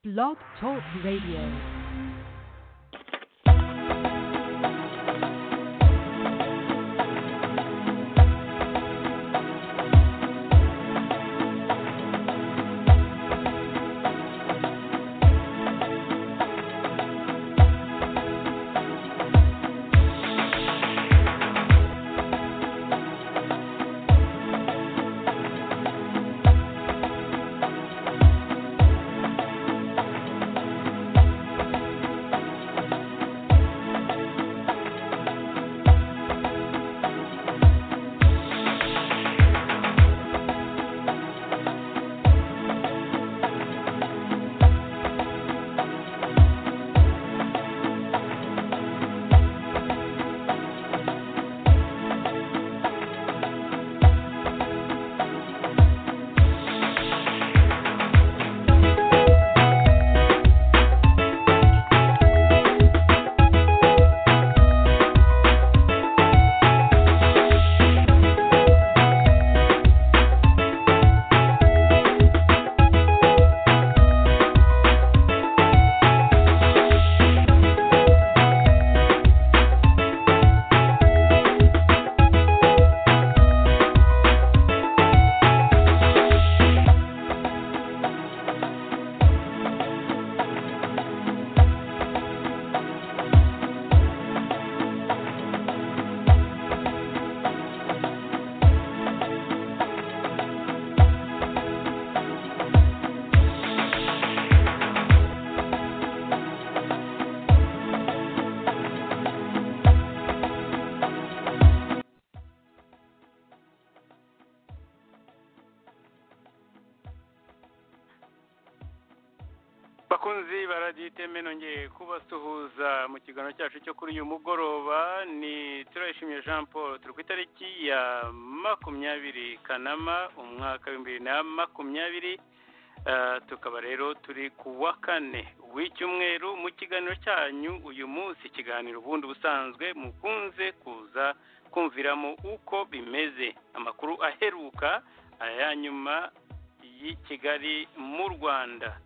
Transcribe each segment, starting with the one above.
Blog Talk Radio. bakunzi baraditeme nongeye kubasuhuza mu kiganiro cyacu cyo kuri uyu mugoroba. Ni Turayishimye Jean Paul, turi ku itariki ya 20 Kanama umwaka wa 2020. Tukaba rero turi ku wa kane w'icyumweru mu kiganiro cyanyu uyu munsi, ikiganiro ubundi busanzwe mukunze kuza kumviramo uko bimeze, amakuru aheruka aya nyuma y'i Kigali mu Rwanda.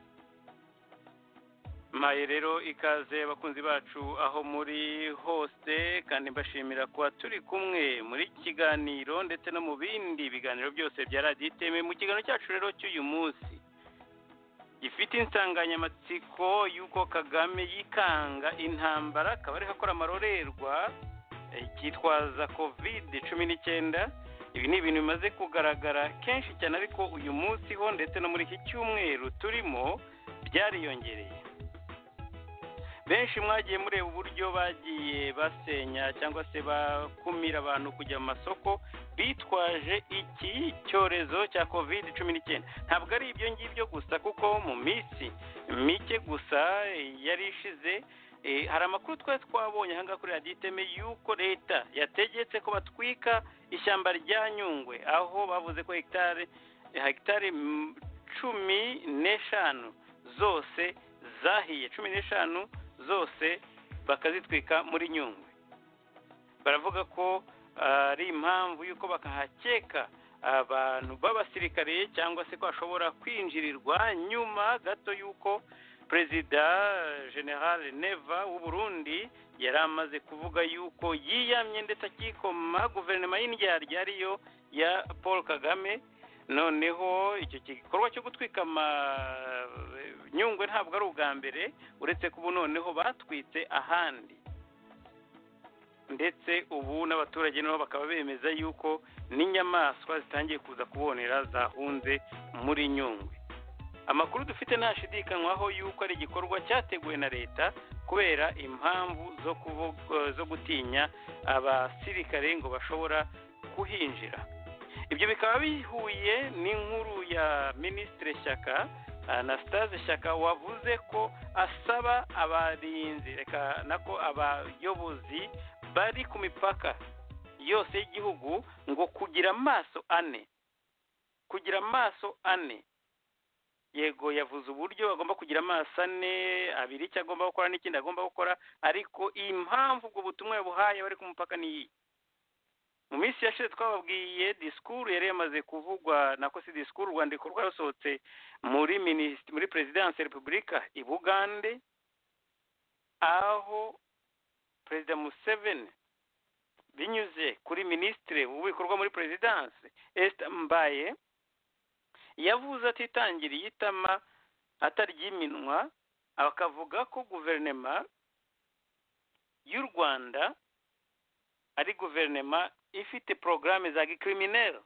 Maye rero ikaze bakunzi bacu aho muri hose, kandi mbashimira kuba turi kumwe muri kiganiro ndetse no mu bindi biganiro byose bya Radio Iteme. Mu kiganiro cyacu rero cy'uyu munsi gifite insanganyamatsiko y'uko Kagame yikanga intambara, akaba ari akora amarorerwa cyitwaza COVID-19. Ibi ni ibintu bimaze kugaragara kenshi cyane, ariko uyu munsi ho ndetse no muri iki cyumweru turimo byariyongereye. Benshi mwagiye mureba uburyo bagiye basenya cyangwa se bakumira abantu kujya mu masoko bitwaje iki cyorezo cya COVID-19. Ntabwo ari ibyo ngibyo gusa, kuko mu minsi mike gusa yari ishize hari amakuru twabonye aha ngaha kuri Radio Iteme y'uko leta yategetse ko batwika ishyamba rya Nyungwe, aho bavuze ko hegitari 15 zose zahiye, 15 zose bakazitwika muri Nyungwe. Baravuga ko ari impamvu yuko bakahakeka abantu b'abasirikare cyangwa se ko ashobora kwinjirirwa nyuma gato yuko Perezida General Neva w'u Burundi yari amaze kuvuga yuko yiyamye ndetse akikoma guverinoma y'indyarya ariyo ya Paul Kagame. Noneho icyo gikorwa cyo gutwika Nyungwe ntabwo ari ubwa mbere, uretse ko ubu noneho batwitse ahandi, ndetse ubu n'abaturage nabo bakaba bemeza yuko n'inyamaswa zitangiye kuza kubonera zahunze muri Nyungwe. Amakuru dufite ntashidikanywaho yuko ari igikorwa cyateguwe na leta kubera impamvu zo gutinya abasirikare ngo bashobora kuhinjira. Ibyo bikaba bihuye n'inkuru ya Ministre Shyaka, Anastase Shyaka, wavuze ko asaba abarinzi nako abayobozi bari ku mipaka yose y'igihugu ngo kugira amaso ane. Yego, yavuze uburyo bagomba kugira amaso ane, abiri icyo agomba gukora n'ikindi agomba gukora, ariko impamvu ubwo butumwa yabuhaye bari ku mupaka ni iyi: mu minsi yashize twababwiye disikuru yari yamaze kuvugwa nako si disikuru urwandiko rwasohotse muri perezidansi ya repubulika i bugande aho perezida Museveni binyuze kuri minisitiri w'ibikorwa muri perezidansi Esther Mbaye yavuze atitangiriye itama ataryiminwa akavuga ko guverinoma y'u Rwanda ari guverinoma ifite porogaramu za gikriminero.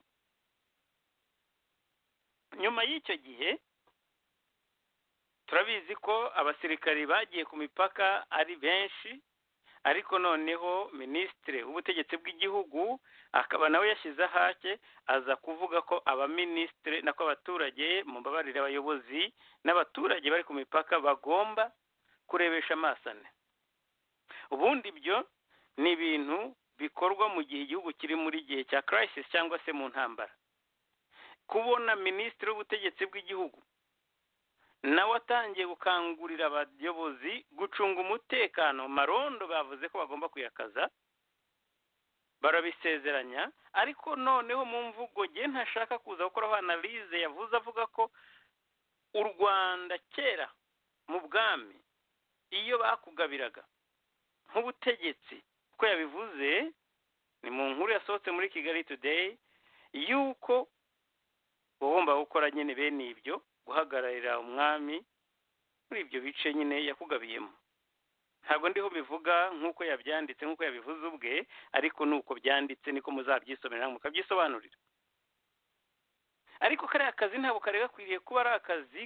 Nyuma y'icyo gihe turabizi ko abasirikari bagiye ku mipaka ari benshi, ariko noneho minisitiri w'ubutegetsi bw'igihugu akaba nawe yashyize hake aza kuvuga ko abaminisitiri nako abaturage mu mbabarire abayobozi n'abaturage bari ku mipaka bagomba kurebesha amasane. Ubundi byo ni ibintu bikorwa mu gihe igihugu kiri muri gihe cya crisis cyangwa se mu ntambara. Kubona minisitiri w'ubutegetsi bw'igihugu nawe atangiye gukangurira abayobozi gucunga umutekano, marondo bavuze ko bagomba kuyakaza, barabisezeranya, ariko noneho mu mvugo nge ntashaka kuza gukoraho analize yavuze avuga ko u Rwanda kera mu bwami iyo bakugabiraga nk'ubutegetsi ko yabivuze ni mu nkuru yasohotse muri Kigali Today yuko ugomba gukora nyine bene ibyo guhagararira umwami muri ibyo bice nyine yakugabiyemo. Ntabwo ndiho bivuga nk'uko yabyanditse nk'uko yabivuze ubwe, ariko nuko byanditse niko muzabyisomera mukabyisobanurira. Ariko kariya kazi ntabwo kari gakwiriye kuba ari akazi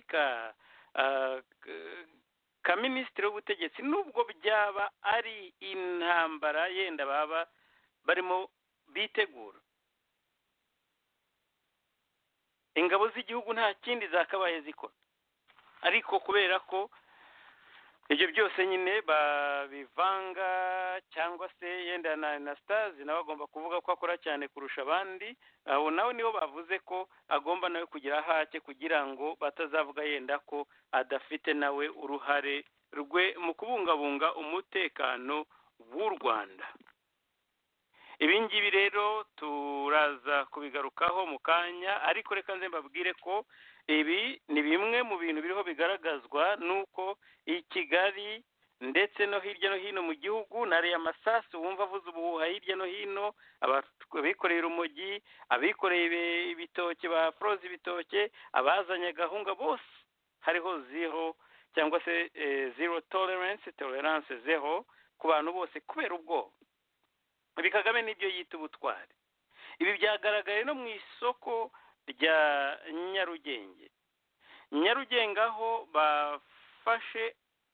ka minisitiri w'ubutegetsi, nubwo byaba ari intambara yenda baba barimo bitegura. Ingabo z'igihugu nta kindi zakabaye zikora, ariko kubera ko ibyo byose nyine babivanga cyangwa se yenda na Stars nawe agomba kuvuga ko akora cyane kurusha abandi, abo nawe nibo bavuze ko agomba nawe kugira hake kugira ngo batazavuga yenda ko adafite nawe uruhare rwe mu kubungabunga umutekano w'u Rwanda. Ibi ngibi rero turaza kubigarukaho mu kanya, ariko reka nze mbabwire ko ibi ni bimwe mu bintu biriho bigaragazwa nuko i Kigali ndetse no hirya no hino mu gihugu nari amasasu wumva avuze ubuhuha hirya no hino, abikoreye urumogi, abikoreye ibitoke ba froze ibitoke, abazanye gahunga bose hariho zero cyangwa se zero tolerance zero ku bantu bose kubera ubwoba. Ibi Kagame nibyo yita ubutwari. Ibi byagaragaye no mu isoko rya Nyarugenge. Nyarugenge aho bafashe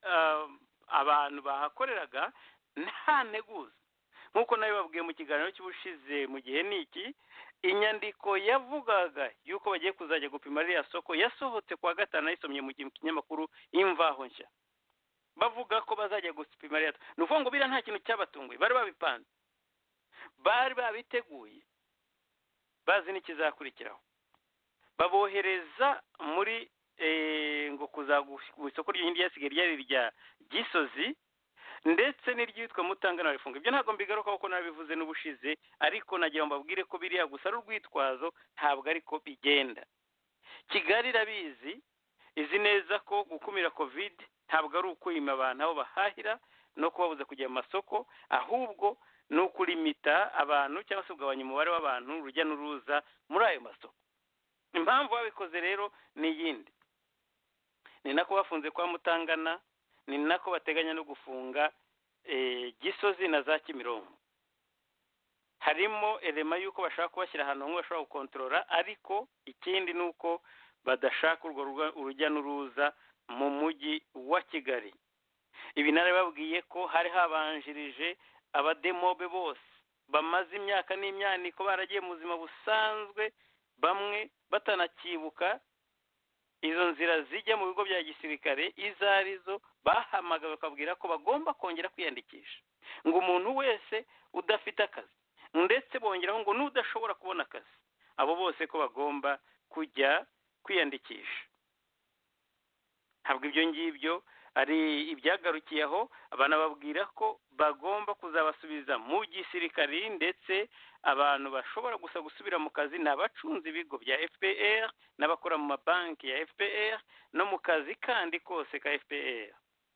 abantu bahakoreraga nta nteguza, nk'uko nawe babwiye mu kiganiro cy'ubushize mu gihe niki, inyandiko yavugaga yuko bagiye kuzajya gupima ririya soko yasohotse kuwa gatanu, ayisomye mu kinyamakuru Imvaho Nshya, bavuga ko bazajya gupima ririya. Ni ukuvuga ngo biriya nta kintu cyabatunguye, bari babipanze, bari babiteguye, bazi n'ikizakurikiraho. Babohereza muri ngo kuza ku isoko ry'indi yasigaye ryari rya Gisozi ndetse n'iryitwa Mutangana rifunga. Ibyo ntabwo mbigarukaho kuko nabivuze n'ubushize, ariko nagira ngo mbabwire ko biriya gusa ari urwitwazo, ntabwo ariko bigenda. Kigali irabizi, izi neza ko gukumira covid ntabwo ari ukwima abantu aho bahahira no kubabuza kujya mu masoko, ahubwo ni ukulimita abantu cyangwa se kugabanya umubare w'abantu urujya n'uruza muri ayo masoko. Impamvu babikoze rero ni yindi, ni nako bafunze kwa Mutangana, ni nako bateganya no gufunga Gisozi na za Kimironko. Harimo elema yuko bashaka kubashyira ahantu hamwe bashobora gukontorora, ariko ikindi ni uko badashaka urwo urujya n'uruza mu mujyi wa Kigali. Ibi narababwiye ko hari habanjirije abademobe bose bamaze imyaka n'imyaniko baragiye mu buzima busanzwe, bamwe batanakibuka izo nzira zijya mu bigo bya gisirikare izo arizo, bahamaga bakabwira ko bagomba kongera kwiyandikisha, ngo umuntu wese udafite akazi, ndetse bongeraho ngo n'udashobora kubona akazi, abo bose ko bagomba kujya kwiyandikisha. ntabwo ibyo ngibyo ari ibyagarukiye aho, banababwira ko bagomba kuzabasubiza mu gisirikari, ndetse abantu bashobora gusa gusubira mu kazi ni abacunze ibigo bya FPR n'abakora mu mabanki ya FPR no mu kazi kandi kose ka FPR.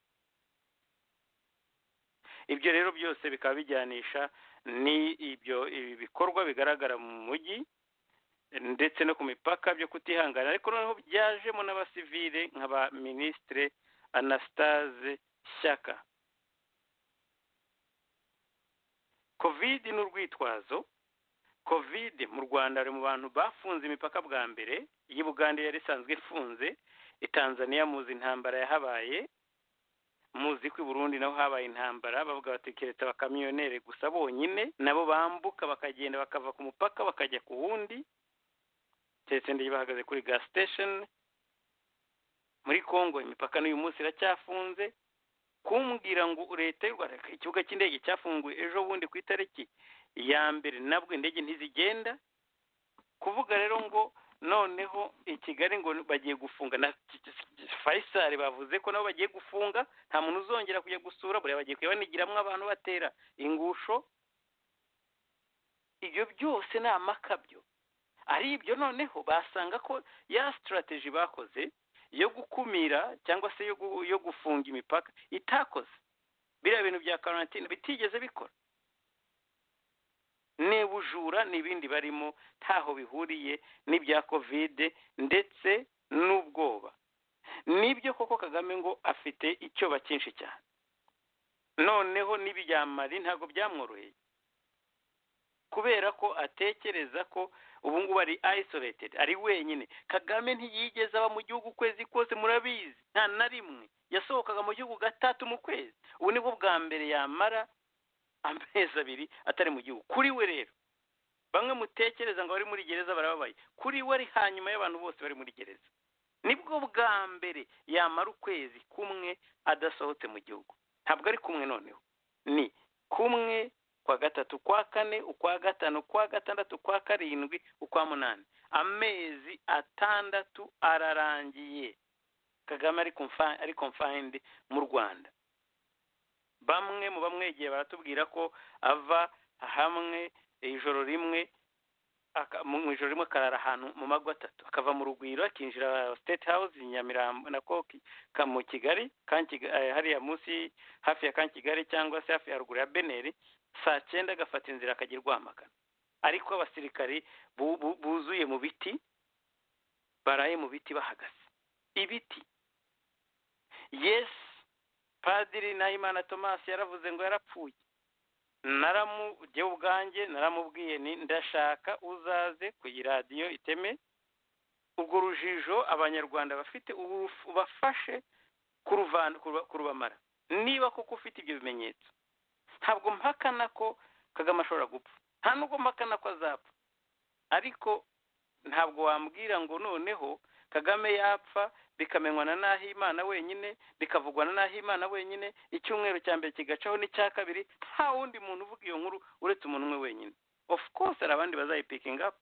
Ibyo rero byose bikaba bijyanisha ni ibyo bikorwa bigaragara mu mujyi ndetse no ku mipaka byo kutihangana, ariko noneho byajemo n'abasivile nk'aba Ministre Anastase Shyaka. Covid ni urwitwazo. Covid mu Rwanda ari mu bantu bafunze imipaka bwa mbere, iyi Buganda yari isanzwe ifunze, Tanzania muzi intambara yahabaye, muzi ko i Burundi naho habaye intambara, bavuga bati keretse abakamiyonere gusa bonyine nabo bambuka bakagenda bakava ku mupaka bakajya ku wundi, keretse ndiye bahagaze kuri gas station. Muri Kongo imipaka n'uyu munsi iracyafunze. Kumbwira ngo leta y'u Rwanda ikibuga cy'indege cyafunguye ejo bundi ku itariki ya mbere, nabwo indege ntizigenda. Kuvuga rero ngo noneho i Kigali ngo bagiye gufunga, na Faisal bavuze ko nabo bagiye gufunga, nta muntu uzongera kujya gusura, buriya bagiye kubanigiramo abantu batera ingusho. Ibyo byose ni amakabyo. Ari ibyo noneho basanga ko ya strategy bakoze yo gukumira cyangwa se yo gufunga imipaka itakoze, biriya bintu bya quarantine bitigeze bikora, nebujura n'ibindi barimo ntaho bihuriye n'ibya Covid ndetse n'ubwoba. Nibyo koko Kagame ngo afite icyoba cyinshi cyane, noneho n'ibyamari ntabwo byamworoheye, kubera ko atekereza ko ubu ngubu ari isolated, ari wenyine. Kagame ntiyigeze aba mu gihugu ukwezi kose, murabizi, nta na rimwe yasohokaga mu gihugu gatatu mu kwezi. Ubu nibwo bwa mbere yamara amezi abiri atari mu gihugu. Kuri we rero bamwe mutekereza ngo bari muri gereza barababaye, kuri we ari hanyuma y'abantu bose bari muri gereza. Nibwo bwa mbere yamara ukwezi kumwe adasohotse mu gihugu. Ntabwo ari kumwe noneho, ni kumwe, kwa gatatu, kwa kane, ukwa gatanu, kwa gatandatu, kwa karindwi, ukwa munani. Amezi atandatu ararangiye Kagame ari confined mu Rwanda. Bamwe mu bamwegeye baratubwira ko ava hamwe ijoro rimwe, mu ijoro rimwe akarara ahantu mu mago atatu, akava mu Rugwiro akinjira State House Nyamirambo na Koki mu Kigali, hariya munsi hafi ya Kigali cyangwa se hafi ya ruguru ya Beneri, saa 9 agafata inzira akajya Rwamagana. Ariko abasirikari buzuye mu biti, baraye mu biti bahagaze. Ibiti. Yes, Padiri Nahimana Thomas yaravuze ngo yarapfuye. Naramujye ubwanjye naramubwiye ni ndashaka uzaze ku radio Iteme, ubwo rujijo abanyarwanda bafite ubafashe kurubamara. Niba koko ufite ibyo bimenyetso, ntabwo mpakana ko Kagame ashobora gupfa, nta nubwo mpakana ko azapfa, ariko ntabwo wambwira ngo noneho Kagame yapfa bikamenywa na Nahimana wenyine, bikavugwa na Nahimana wenyine, icyumweru cya mbere kigacaho n'icya kabiri nta wundi muntu uvuga iyo nkuru uretse umuntu umwe wenyine. Of course hari abandi bazayipiking up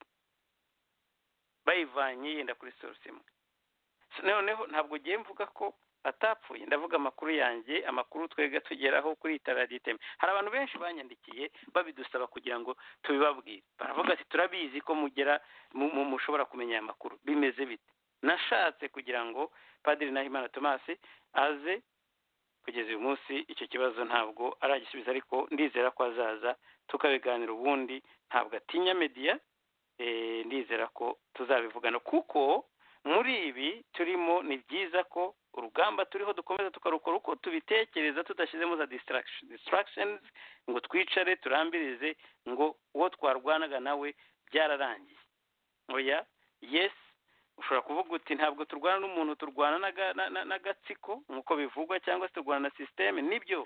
bayivanye yenda kuri source imwe. Noneho ntabwo giye mvuga ko atapfuye, ndavuga amakuru yanjye, amakuru twega tugeraho kuri Itaraditeme. Hari abantu benshi banyandikiye babidusaba kugira ngo tubibabwire, baravuga ati turabizi ko mugera mushobora kumenya aya makuru, bimeze bite. Nashatse kugira ngo Padiri Nahimana Thomas aze, kugeza uyu munsi icyo kibazo ntabwo aragisubiza, ariko ndizera ko azaza tukabiganira ubundi. Ntabwo atinya media, ndizera ko tuzabivugana, kuko muri ibi turimo ni byiza ko urugamba turiho dukomeza tukarukora uko tubitekereza, tudashyizemo za distractions ngo twicare turambirize ngo uwo twarwanaga nawe byararangiye. Oya, yes, ushobora kuvuga uti ntabwo turwana n'umuntu, turwana n'agatsiko nk'uko bivugwa, cyangwa se turwana na systeme, nibyo.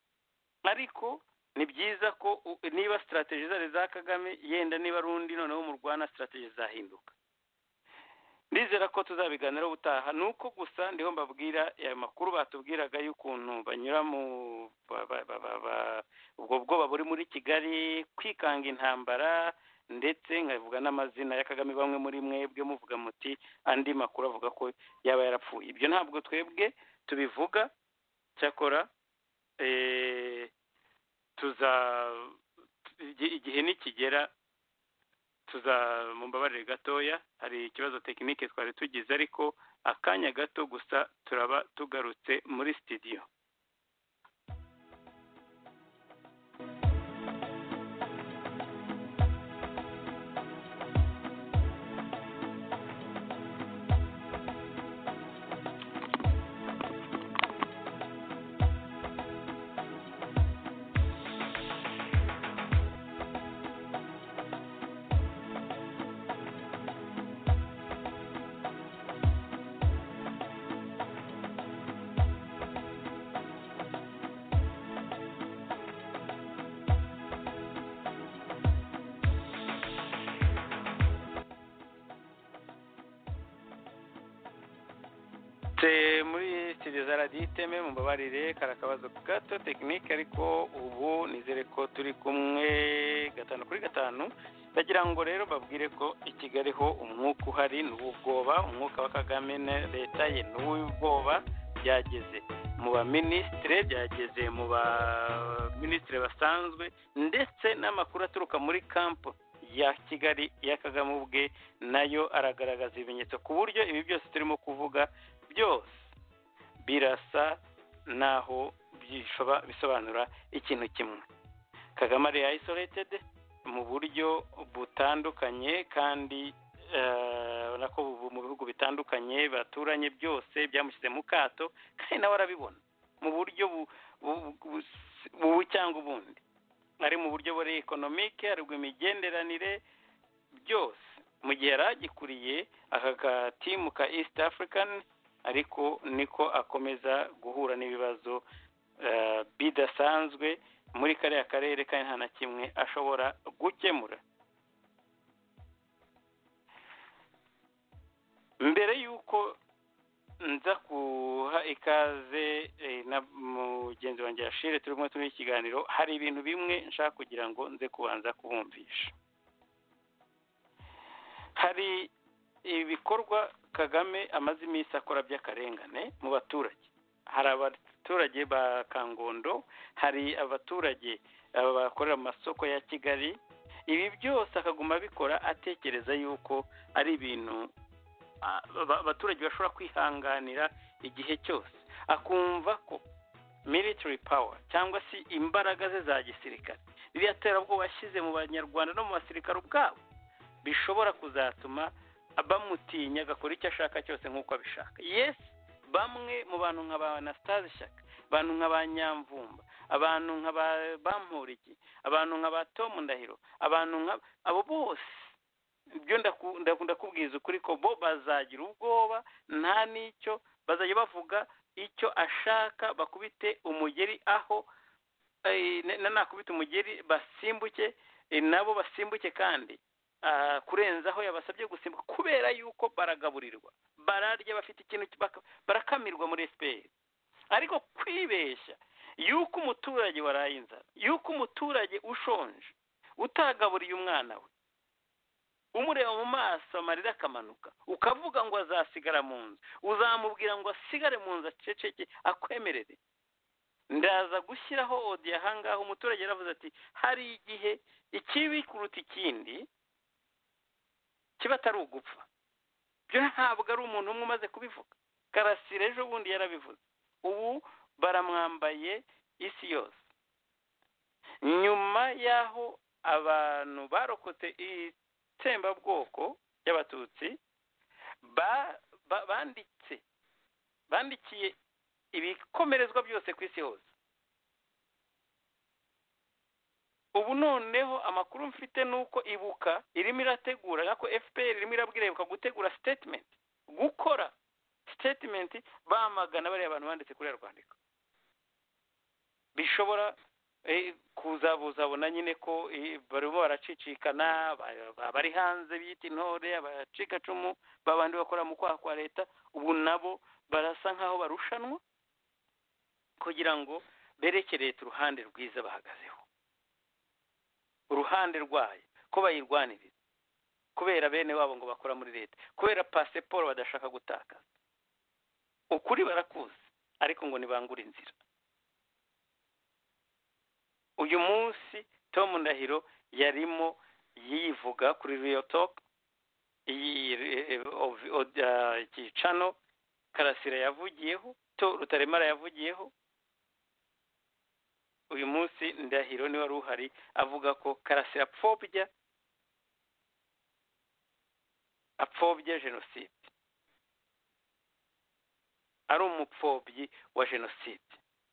Ariko ni byiza ko niba strategy zari za Kagame, yenda niba rundi noneho mu Rwanda strategy zahinduka. Ndizera ko tuzabiganira ubutaha. Nuko gusa ndiho mbabwira ya makuru batubwiraga y'ukuntu banyura mu ubwo bwoba buri muri Kigali, kwikanga intambara, ndetse nkavuga n'amazina ya Kagame, bamwe muri mwebwe muvuga muti andi makuru avuga ko yaba yarapfuye. Ibyo ntabwo twebwe tubivuga, cyakora igihe nikigera mumbabarire gatoya, hari ikibazo tekinike twari tugize, ariko akanya gato gusa turaba tugarutse muri studio. Muri studio za radiyo iteme mumbabarire kari akabazo gato tekinike, ariko ubu nizere ko turi kumwe 5-5. ndagira ngo rero babwire ko i Kigali ho umwuka uhari n'ubwoba, umwuka wa Kagame na leta ye n'ubwoba, byageze mu baminisitire, byageze mu baminisitire basanzwe, ndetse n'amakuru aturuka muri kampo ya Kigali ya Kagame ubwe nayo aragaragaza ibimenyetso, ku buryo ibi byose turimo kuvuga byose birasa naho bisobanura ikintu kimwe. Kagame ari isolated mu buryo butandukanye, kandi nako mu bihugu bitandukanye baturanye byose byamushyize mu kato, kandi nawe arabibona mu buryo bubu cyangwa ubundi, ari mu buryo buri economique, ari bw'imigenderanire byose, mu gihe yaragikuriye aka gatimu ka East African, ariko niko akomeza guhura n'ibibazo bidasanzwe muri kariya karere, kandi nta na kimwe ashobora gukemura. Mbere y'uko nza kuha ikaze na mugenzi wanjye Yashire turimo turi ikiganiro, hari ibintu bimwe nshaka kugira ngo nze kubanza kubumvisha. Hari ibikorwa Kagame amaze iminsi akora by'akarengane mu baturage. Hari abaturage ba Kangondo, hari abaturage bakorera mu masoko ya Kigali. Ibi byose akaguma bikora atekereza yuko ari ibintu abaturage bashobora kwihanganira igihe cyose, akumva ko military power cyangwa se imbaraga ze za gisirikare, biriya terabwoba yashyize mu banyarwanda no mu basirikare ubwabo, bishobora kuzatuma bamutinya agakora icyo ashaka cyose nk'uko abishaka. Yes, bamwe mu bantu nka ba Anastase Shyaka, abantu nka ba Nyamvumba, abantu nka ba Bamporiki, abantu nka ba Tom Ndahiro, abantu nka abo bose, ibyo ndakunda kubwiza ukuri ko bo bazagira ubwoba, nta n'icyo bazajya bavuga icyo ashaka, bakubite umugeri aho nakubita umugeri basimbuke, nabo basimbuke, kandi kurenzaho yabasabye gusimbuka, kubera yuko baragaburirwa, bararya, bafite ikintu barakamirwa muri SPR. Ariko kwibeshya yuko umuturage waraye inzara, yuko umuturage ushonje utagaburiye umwana we, umureba mu maso amarira akamanuka, ukavuga ngo azasigara mu nzu, uzamubwira ngo asigare mu nzu aceceke akwemerere. Ndaza gushyiraho audio ahangaho, umuturage yaravuze ati hari igihe ikibi kuruta ikindi kiba atari ugupfa. Byo ntabwo ari umuntu umwe umaze kubivuga, Karasira ejo bundi yarabivuze. Ubu baramwambaye isi yose, nyuma y'aho abantu barokotse itsembabwoko y'abatutsi bandikiye ibikomerezwa byose ku isi hose. Ubu noneho amakuru mfite nuko Ibuka irimo irategura, nako FPR irimo irabwira Ibuka gutegura statement, gukora statement bamagana bariya abantu banditse kuri rwandiko. Bishobora kuzabuzabona nyine ko barimo baracicikana, bari hanze bita intore, abacikacumu, babandi bakora mu kwaha kwa leta, ubu nabo barasa nkaho barushanwa kugira ngo berekere leta uruhande rwiza bahagazeho, uruhande rwayo, ko bayirwaniriza kubera bene wabo ngo bakora muri leta, kubera pasiporo badashaka gutakaza. Ukuri barakuzi ariko ngo nibangura inzira. Uyu munsi Tom Ndahiro yarimo yivuga kuri Real Talk, iki channel Karasira yavugiyeho, Rutaremara yavugiyeho. Uyu munsi Ndahiro ni wari uhari avuga ko Karasira apfobya jenoside, ari umupfobyi wa jenoside.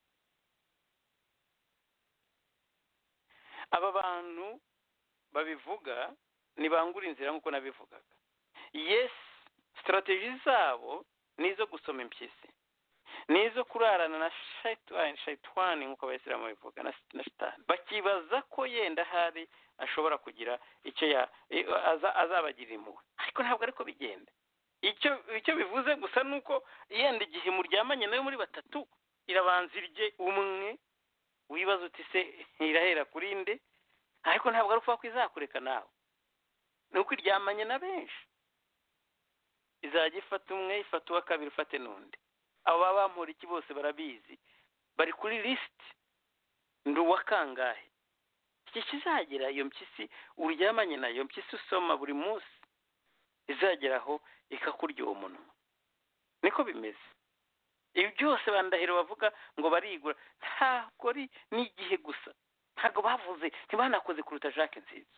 Aba bantu babivuga nibangura inzira nk'uko nabivugaga. Yes, strategy zabo nizo gusoma impyisi, nizo kurarana na shaitani nk'uko abayisilamu babivuga, na shitani. Bakibaza ko yenda hari ashobora kugira icyo azabagirira impuhwe, ariko ntabwo ariko bigenda. Icyo bivuze gusa nuko yenda igihe muryamanye nawe muri batatu irabanza irye umwe, wibaza uti se irahera kuri nde, ariko ntabwo ari upfa ko izakureka nawe. Nuko iryamanye na benshi, izajya ifata umwe, ifata uwa kabiri, ifate n'undi. Abo baba bampora iki bose barabizi, bari kuri list ndi uwa kangahe. Iki kizagira iyo mpyisi uryamanye nayo, mpyisi usoma buri munsi, izageraho ikakurya uwo munwa. Niko bimeze. Ibi byose bandahiro bavuga ngo barigura, ntabwo ari n'igihe gusa. Ntabwo bavuze, ntibanakoze kuruta Jacques Nziza,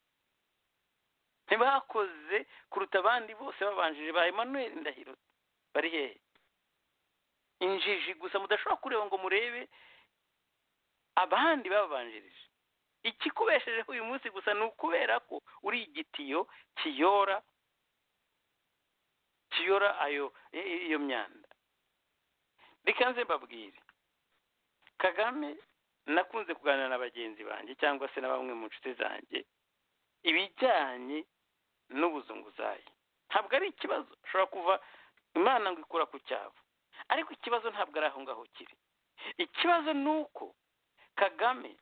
ntibakoze kuruta abandi bose babanjije ba Emmanuel Ndahiro. Bari hehe? Injiji gusa mudashobora kureba ngo murebe abandi babanjirije. Ikikubeshejeho uyu munsi gusa ni ukubera ko uri igitiyo kiyora iyo myanda. Bikanze mbabwire, Kagame nakunze kuganira na bagenzi banjye cyangwa se na bamwe mu nshuti zanjye ibijyanye n'ubuzunguzayi. Ntabwo ari ikibazo, ushobora kuva Imana ngo ikura ku cyabo, ariko ikibazo ntabwo ari aho ngaho kiri. Ikibazo ni uko Kagame,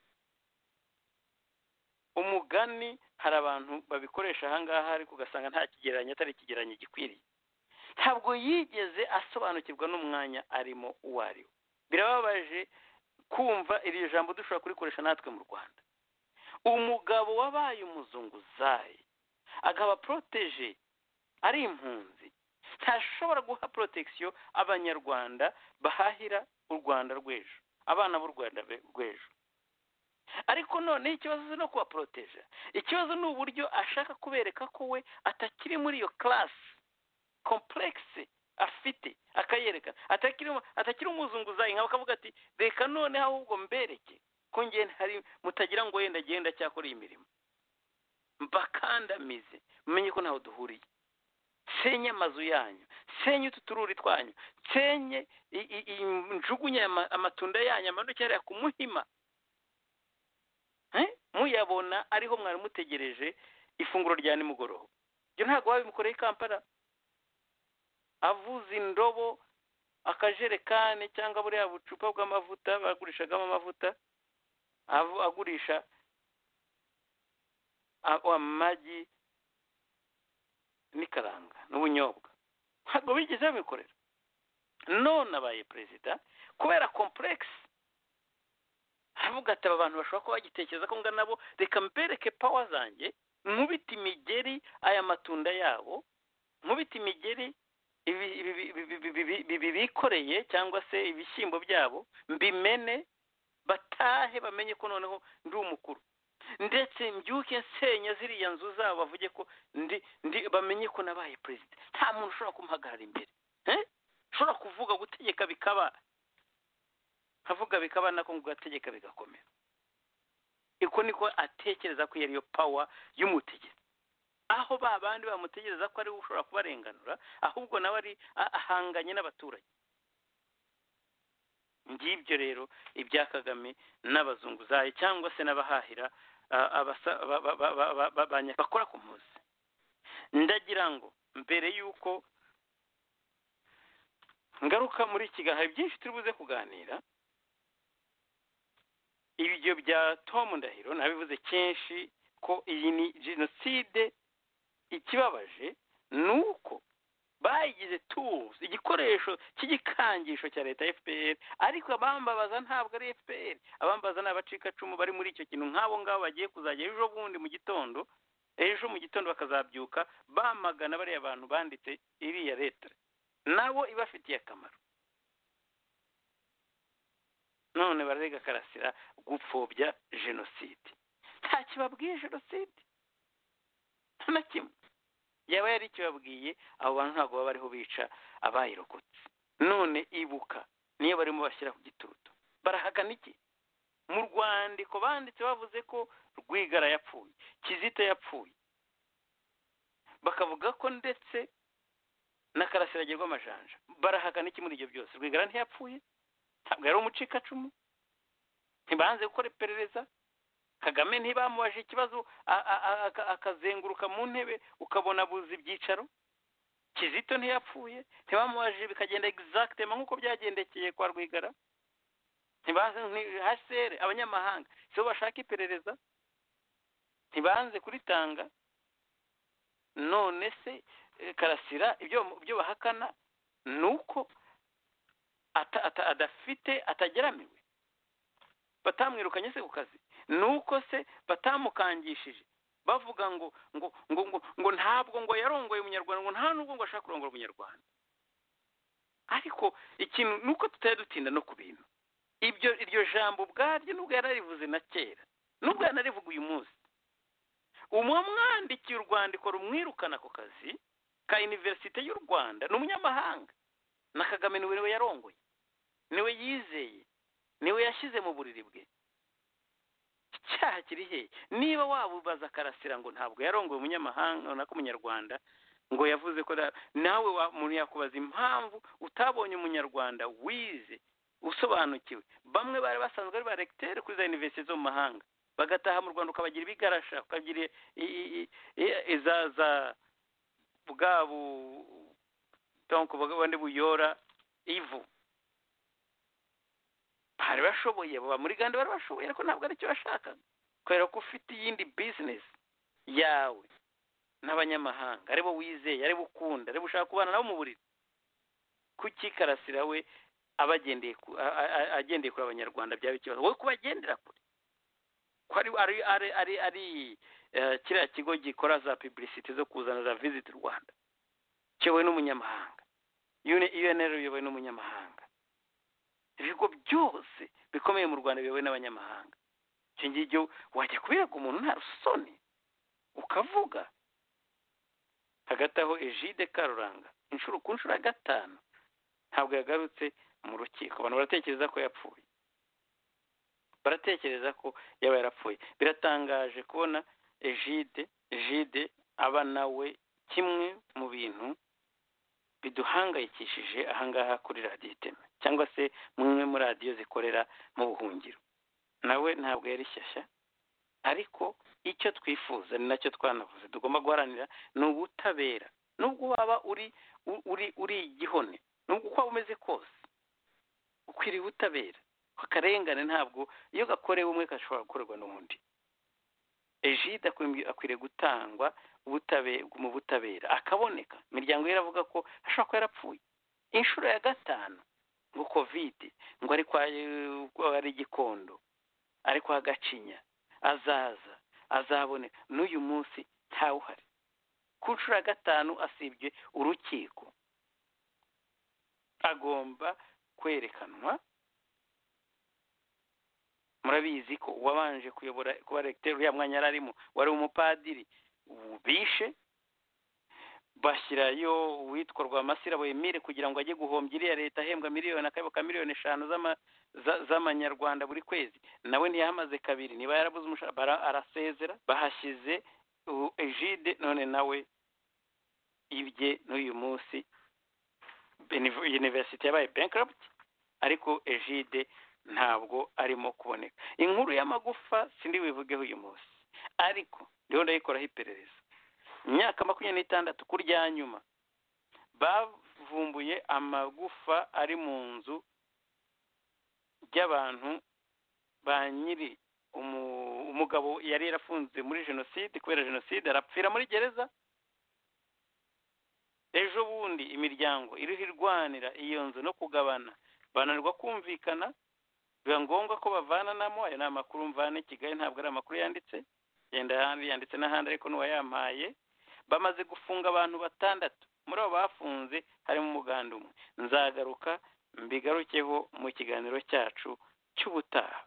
umugani hari abantu babikoresha ahangaha ariko ugasanga nta kigereranyo, atari ikigereranyo gikwiriye. Ntabwo yigeze asobanukirwa n'umwanya arimo uwo ari wo. Birababaje kumva iri jambo dushobora kurikoresha natwe mu Rwanda. Umugabo wabaye umuzunguzayi akaba protege, ari impunzi, ntashobora guha protection abanyarwanda bahahira u Rwanda rw'ejo, abana b'u Rwanda rw'ejo. Ariko none ikibazo no kuba protege, ikibazo ni uburyo ashaka kubereka ko we atakiri muri iyo class complexe afite, akayereka atakiri umuzunguzayi nka bakavuga ati reka none ahubwo mbereke ko ngende hari mutagira ngo yenda agenda cyakora imirimo, mbakandamize mumenye ko ntaho duhuriye. Senye amazu yanyu, senye ututururi twanyu, senye njugunye amatunda yanyu amanukira ku Muhima, muyabona ariho mwari mutegereje ifunguro rya nimugoroba. Byo ntabwo babimukoreye Kampala, avuza indobo, akajerekane cyangwa buriya bucupa bw'amavuta bagurishagamo amavuta, agurisha amagi n'ikaranga n'ubunyobwa. Ntabwo bigeze babikorera. None abaye perezida kubera complex, avuga ati aba bantu bashobora kuba bagitekereza ko ngana nabo, reka mbereke power zanjye, nkubita imigeri aya matunda yabo, nkubita imigeri ibi bikoreye cyangwa se ibishyimbo byabo, mbimene batahe bamenye ko noneho ndi umukuru, ndetse mbyuke nsenya ziriya nzu zabo bavuge ko ndi bamenye ko nabaye perezida. Nta muntu ushobora kumuhagarara imbere, ushobora kuvuga gutegeka bikaba, havuga bikaba nako ngo gategeka bigakomera. Iko niko atekereza ko yari yo power y'umutegetsi, aho babandi bamutegereza ko ari ushobora kubarenganura, ahubwo nawe ari ahanganye n'abaturage. Ngibyo rero ibya Kagame n'abazunguzayi cyangwa se n'abahahira bakora ku muzi. Ndagira ngo mbere yuko ngaruka muri kigaha byinshi turi buze kuganira, ibyo bya Tom Ndahiro nabivuze kenshi, ko iyi ni jenoside. Ikibabaje ni uko bayigize tools, igikoresho cy'igikangisho cya leta ya FPR, ariko abambabaza ntabwo ari FPR, abambabaza ni abacikacumu bari muri icyo kintu, nk'abo ngabo bagiye kuzajya ejo bundi mu gitondo bakazabyuka bamagana bariya abantu banditse iriya leta, nabo ibafitiye akamaro. None bararega Karasira gupfobya jenoside. Nta kibabwiye jenoside nta kimwe. Yaba yari kibabwiye, abo bantu ntabwo baba bariho bica abayirokotse. None ibuka niyo barimo bashyira ku gitutu, barahagana iki? Mu rwandiko banditse bavuze ko Rwigara yapfuye, Kizito yapfuye, bakavuga ko ndetse na Karasira agerwa amajanja. Barahagana iki muri ibyo byose? Rwigara ntiyapfuye, ntabwo yari umucikacumu, ntibanze gukora iperereza. Kagame ntibamubaje ikibazo akazenguruka mu ntebe ukabona buzi ibyicaro. Kizito ntiyapfuye, ntibamubaje bikagenda exactement nk'uko byagendekeye kwa Rwigara. Ntibanze HCR abanyamahanga so bashaka iperereza, ntibanze kuritanga. None se Karasira ibyo bahakana nuko adafite atageramiwe, batamwirukanye se ku kazi, nuko se batamukangishije bavuga ngo ntabwo ngo yarongoye umunyarwanda, ngo nta nubwo ngo ashaka kurongora umunyarwanda. Ariko ikintu nuko tutari dutinda no ku bintu iryo jambo ubwaryo nubwo yararivuze na kera, nubwo yanarivuga uyu munsi, umwamwandikiye urwandiko rumwirukana ku kazi ka Universite y'u Rwanda ni umunyamahanga, na Kagame niwe yarongoye, niwe yizeye, niwe yashyize mu buriri bwe. Icyaha kiri hehe? Niba wabubaza Karasira ngo ntabwo yarongoye umunyamahanga nako umunyarwanda, ngo yavuze ko nawe umuntu yakubaza impamvu utabonye umunyarwanda wize usobanukiwe. Bamwe bari basanzwe ari ba recteur kuri za universite zo mu mahanga, bagataha mu Rwanda ukabagira ibigarasha, ukagira izaza bwabo donc bande buyora ivu. Bari bashoboye, baba muri Ganda bari bashoboye, ariko ntabwo ari cyo bashaka, kubera ko ufite iyindi business yawe n'abanyamahanga aribo wizeye, aribo ukunda, aribo ushaka kubana nabo mu buriri. Kuki Karasira we agendeye kuri abanyarwanda byaba ikibazo, wowe kubagendera kure ko ari kiriya kigo gikora za publicity zo kuzana za Visit Rwanda cyewe n'umunyamahanga, UNR yowe n'umunyamahanga, ibigo byose bikomeye mu Rwanda biyobowe n'abanyamahanga. Icyo ngicyo wajya kubireka umuntu nta rusoni ukavuga. Hagati aho Egide Karuranga ku nshuro ya 5 ntabwo yagarutse mu rukiko. Abantu baratekereza ko yapfuye, baratekereza ko yaba yarapfuye. Biratangaje kubona Egide aba nawe kimwe mu bintu biduhangayikishije ahangaha kuri radiyo iteme, cyangwa se mumwe muri radiyo zikorera mu buhungiro. Nawe ntabwo yari shyashya, ariko icyo twifuza ni nacyo twanavuze tugomba guharanira ni ubutabera. Nubwo waba uri igihone, nubwo uko umeze kose, ukwiriye ubutabera. Akarengane ntabwo iyo gakorewe umwe gashobora gukorerwa n'undi. Egide akwiriye gutangwa mu butabera akaboneka. Imiryango ye iravuga ko ashobora kuba yarapfuye inshuro ya 5 ngo covid, ngo ari Gikondo, ari kwa Gacinya, azaboneka. N'uyu munsi ntawuhari. Ku nshuro ya 5 asibye urukiko agomba kwerekanwa. Murabizi ko wabanje kuyobora kuba recteur ya mwanya yararimo wari umupadiri bishe, bashyirayo uwitwa Rwamasirabo Emile kugira ngo ajye guhombya iriya leta ahembwa miliyoni, akayoboka miliyoni 5 z'amanyarwanda buri kwezi. Nawe ntiyahamaze 2, niba yarabuze umushahara arasezera. Bahashyize Egide, none nawe ibye n'uyu munsi university yabaye bankrupt, ariko Egide ntabwo arimo kuboneka. Inkuru y'amagufa sindi wivugeho uyu munsi, ariko ndiho ndayikoraho iperereza. Imyaka 26 kurya nyuma bavumbuye amagufa ari mu nzu y'abantu ba nyiri umugabo yari yarafunze muri jenoside kubera jenoside arapfira muri gereza. Ejo bundi imiryango iriho irwanira iyo nzu no kugabana bananirwa kumvikana, biba ngombwa ko bavananamo. Ayo ni amakuru mvana i Kigali, ntabwo ari amakuru yanditse, yanditse n'ahandi ariko n'uwayampaye. Bamaze gufunga abantu 6, muri abo bafunze harimo umuganda umwe. Nzagaruka mbigarukeho mu kiganiro cyacu cy'ubutaha.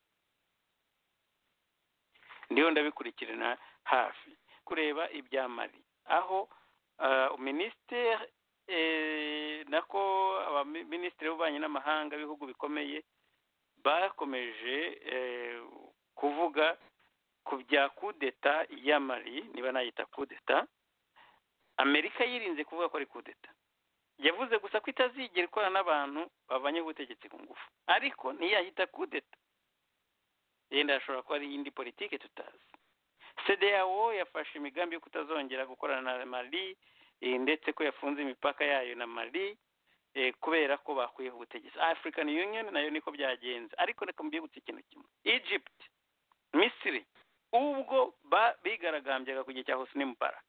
Ndiho ndabikurikirana hafi kureba ibya Mali, aho minisitiri nako abaminisitiri b'ububanyi n'amahanga b'ibihugu bikomeye bakomeje kuvuga ku bya kudeta ya Mali, niba nayita kudeta. Amerika yirinze kuvuga ko ari kudeta, yavuze gusa ko itazigera ikorana n'abantu bavanye ubutegetsi ku ngufu, ariko ntiyahita kudeta. Yenda ashobora kuba ari iyindi politike tutazi. CEDEAO yafashe imigambi yo kutazongera gukorana na Mali, ndetse ko yafunze imipaka yayo na Mali kubera ko bakuyeho ubutegetsi. African Union nayo niko byagenze. Ariko reka mbibutse ikintu kimwe, Egypt, Misiri, ubwo bigaragambyaga ku gihe cya Hosni Mubarak,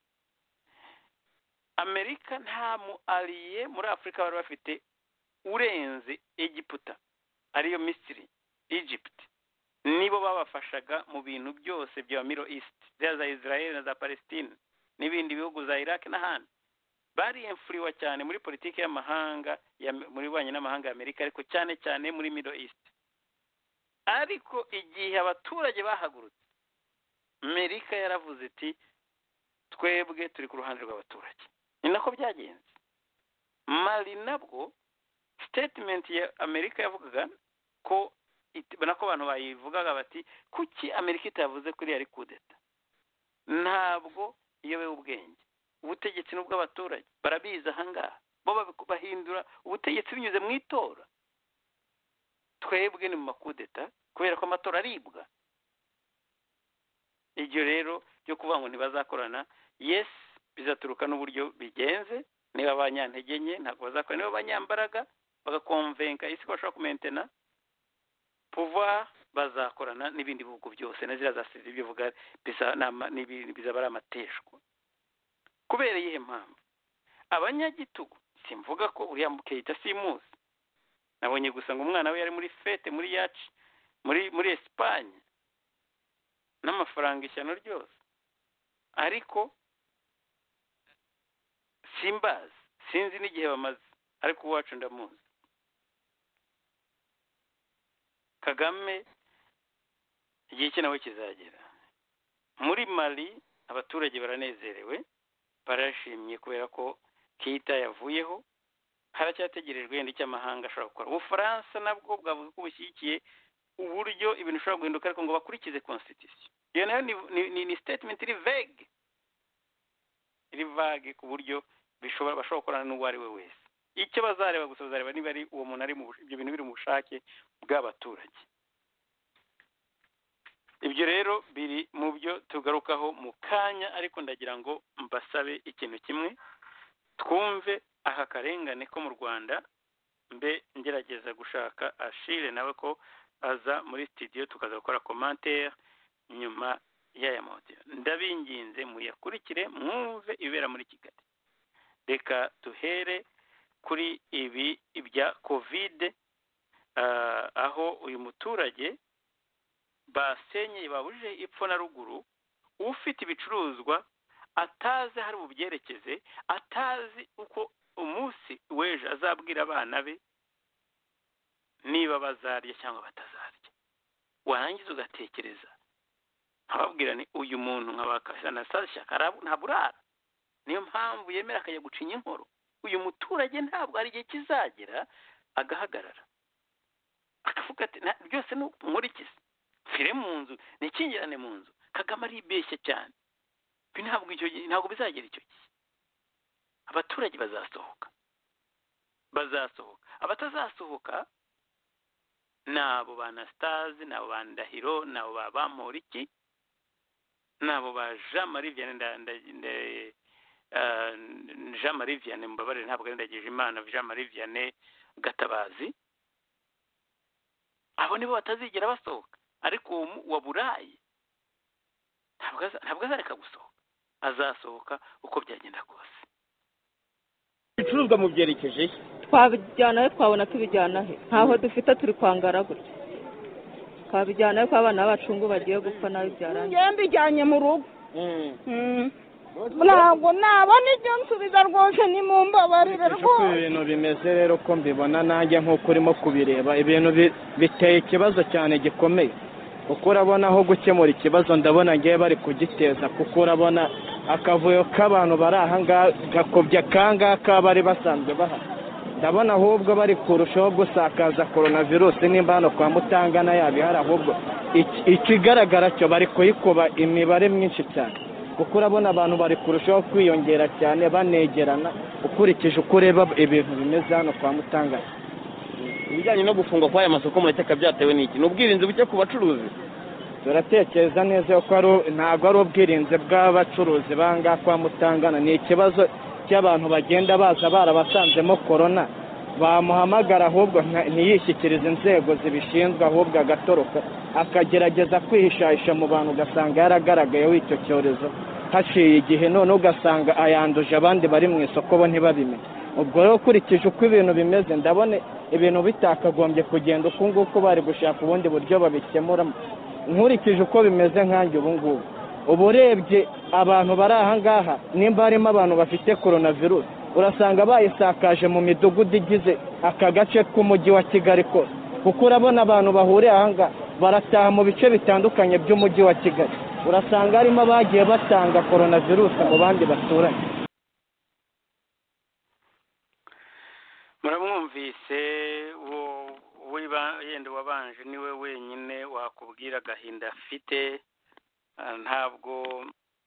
Amerika nta mu allié muri Afrika bari bafite urenze Egiputa, ariyo Misiri, Egypt. Nibo babafashaga mu bintu byose bya Middle East, za Israel na za Palestine n'ibindi bihugu za Iraq n'ahandi. Bari influwa cyane muri politiki y'amahanga, muri banye n'amahanga ya Amerika, ariko cyane cyane muri Middle East. Ariko igihe abaturage bahagurutse, Amerika yaravuze iti twebwe turi ku ruhande rw'abaturage. Ni nako byagenze. Mali nabwo statement ya Amerika yavugaga ko banako abantu bayivugaga bati kuki Amerika itavuze kuri yari kudeta. Ntabwo iyo ubwenge ubutegetsi n'ubw'abaturage barabiza ahangaha, bo bahindura ubutegetsi binyuze mu itora. Twebwe ni mu makudeta kubera ko amatora aribwa. Iryo rero byo kuvuga ngo ntibazakorana, yes, bizaturuka n'uburyo bigenze. Niba abanyantege nke ntabwo bazakora, niba abanyambaraga bagakonvenka isi ko bashobora kumentena pouvoir, bazakorana n'ibindi bihugu byose na zira zasize ibyo vuga bizaba ari amateshwa. Kubera iyihe mpamvu? Abanyagitugu, simvuga ko uriya Keita simuzi, nabonye gusa ngo umwana we yari muri fete muri yaci muri Espagne n'amafaranga ishyano ryose, ariko simbazi, sinzi n'igihe bamaze, ariko uwacu ndamuzi. Kagame igihe cye nawe kizagera. Muri Mali abaturage baranezerewe, barashimye kubera ko Keita yavuyeho. Haracyategerejwe yenda icyo amahanga ashobora gukora. Ubufaransa nabwo bwavuze ko bushyigikiye uburyo ibintu bishobora guhinduka, ariko ngo bakurikize constitution. Iyo nayo ni statement iri vague ku buryo bashobora gukorana n'uwo ari we wese. Icyo bazareba gusa bazareba niba ari uwo muntu ari mu ibyo bintu biri mu bushake bw'abaturage. Ibyo rero biri mu byo tugarukaho mu kanya, ariko ndagira ngo mbasabe ikintu kimwe, twumve aka karengane ko mu Rwanda. Mbe ngerageza gushaka Ashile nawe ko aza muri studio tukaza gukora commentaire nyuma y'aya maudio. Ndabinginze muyakurikire mwumve ibera muri Kigali. Reka tuhere kuri ibi ibya COVID, aho uyu muturage basenyeye babuje ipfo na ruguru, ufite ibicuruzwa atazi hari ubyerekeze, atazi uko umunsi weje azabwira abana be niba bazarya cyangwa batazarya. Warangiza ugatekereza nkababwira ni uyu muntu nkabakasana sasha ntaburara, niyo mpamvu yemera akajya gucinya inkoro. Uyu muturage ntabwo ari igihe kizagera agahagarara akavuga ati byose ni nkurikize fire mu nzu nikingirane mu nzu. Kagame aribeshye cyane. Ntabwo bizagera icyo gihe. Abaturage bazasohoka. Abatazasohoka nabo ba Anastase, nabo ba Ndahiro, nabo ba Bamporiki, nabo ba Jean Marie Vianney Mbabarire, ntabwo ari Ndagijimana, Jean Marie Vianney Gatabazi. Abo nibo batazigera basohoka. ariko wa burayi ntabwo azareka gusohoka, azasohoka uko byagenda kose. ibicuruzwa mu byerekeje he? twabijyana he? twabona tubijyana he? ntaho dufite, turi kwangara gutya. twabijyana he ko abana bacu ngo bagiye gupfa nabi byarangiye. njye mbijyanye mu rugo. ntabwo nabona ibyo nsubiza rwose, ni mu mbabarire rwose. ibintu bimeze rero ko mbibona nanjye nk'uko urimo kubireba, ibintu biteye ikibazo cyane gikomeye, kuko urabona aho gukemura ikibazo ndabona ngewe bari kugiteza, kuko urabona akavuyo k'abantu bari aha ngaha gakobya akangaka bari basanzwe bahari. ndabona ahubwo bari kurushaho gusakaza coronavirus nimba hano kwa Mutangana yaba ihari, ahubwo ikigaragara cyo bari kuyikuba imibare myinshi cyane, kuko urabona abantu bari kurushaho kwiyongera cyane banegerana, ukurikije uko ureba ibintu bimeze hano kwa Mutangana. ibijyanye no gufungwa kw'aya masoko murakeka byatewe n'iki? n'ubwirinzi buke ku bacuruzi? turatekereza neza ko ntabwo ari ubwirinzi bw'abacuruzi banga kwa Mutangana, ni ikibazo cy'abantu bagenda baza barabasanzemo corona, bamuhamagara ahubwo ntiyishyikirize inzego zibishinzwe, ahubwo agatoroka akagerageza kwihishahisha mu bantu, ugasanga yaragaragayeho icyo cyorezo haciye igihe, none ugasanga ayanduje abandi bari mu isoko bo ntibabimenye. ubwo rero ukurikije uko ibintu bimeze ndabona ibintu bitakagombye kugenda uku nguku, bari gushaka ubundi buryo babikemuramo. nkurikije uko bimeze nkanjye ubu ngubu, ubu urebye abantu bari aha ngaha nimba harimo abantu bafite coronavirus, urasanga bayisakaje mu midugudu igize aka gace k'umujyi wa Kigali kose, kuko urabona abantu bahuriye aha ngaha barataha mu bice bitandukanye by'umujyi wa Kigali, urasanga harimo abagiye batanga coronavirus mu bandi baturanye. muramwumvise yenda wabanje niwe wenyine wakubwira agahinda afite. ntabwo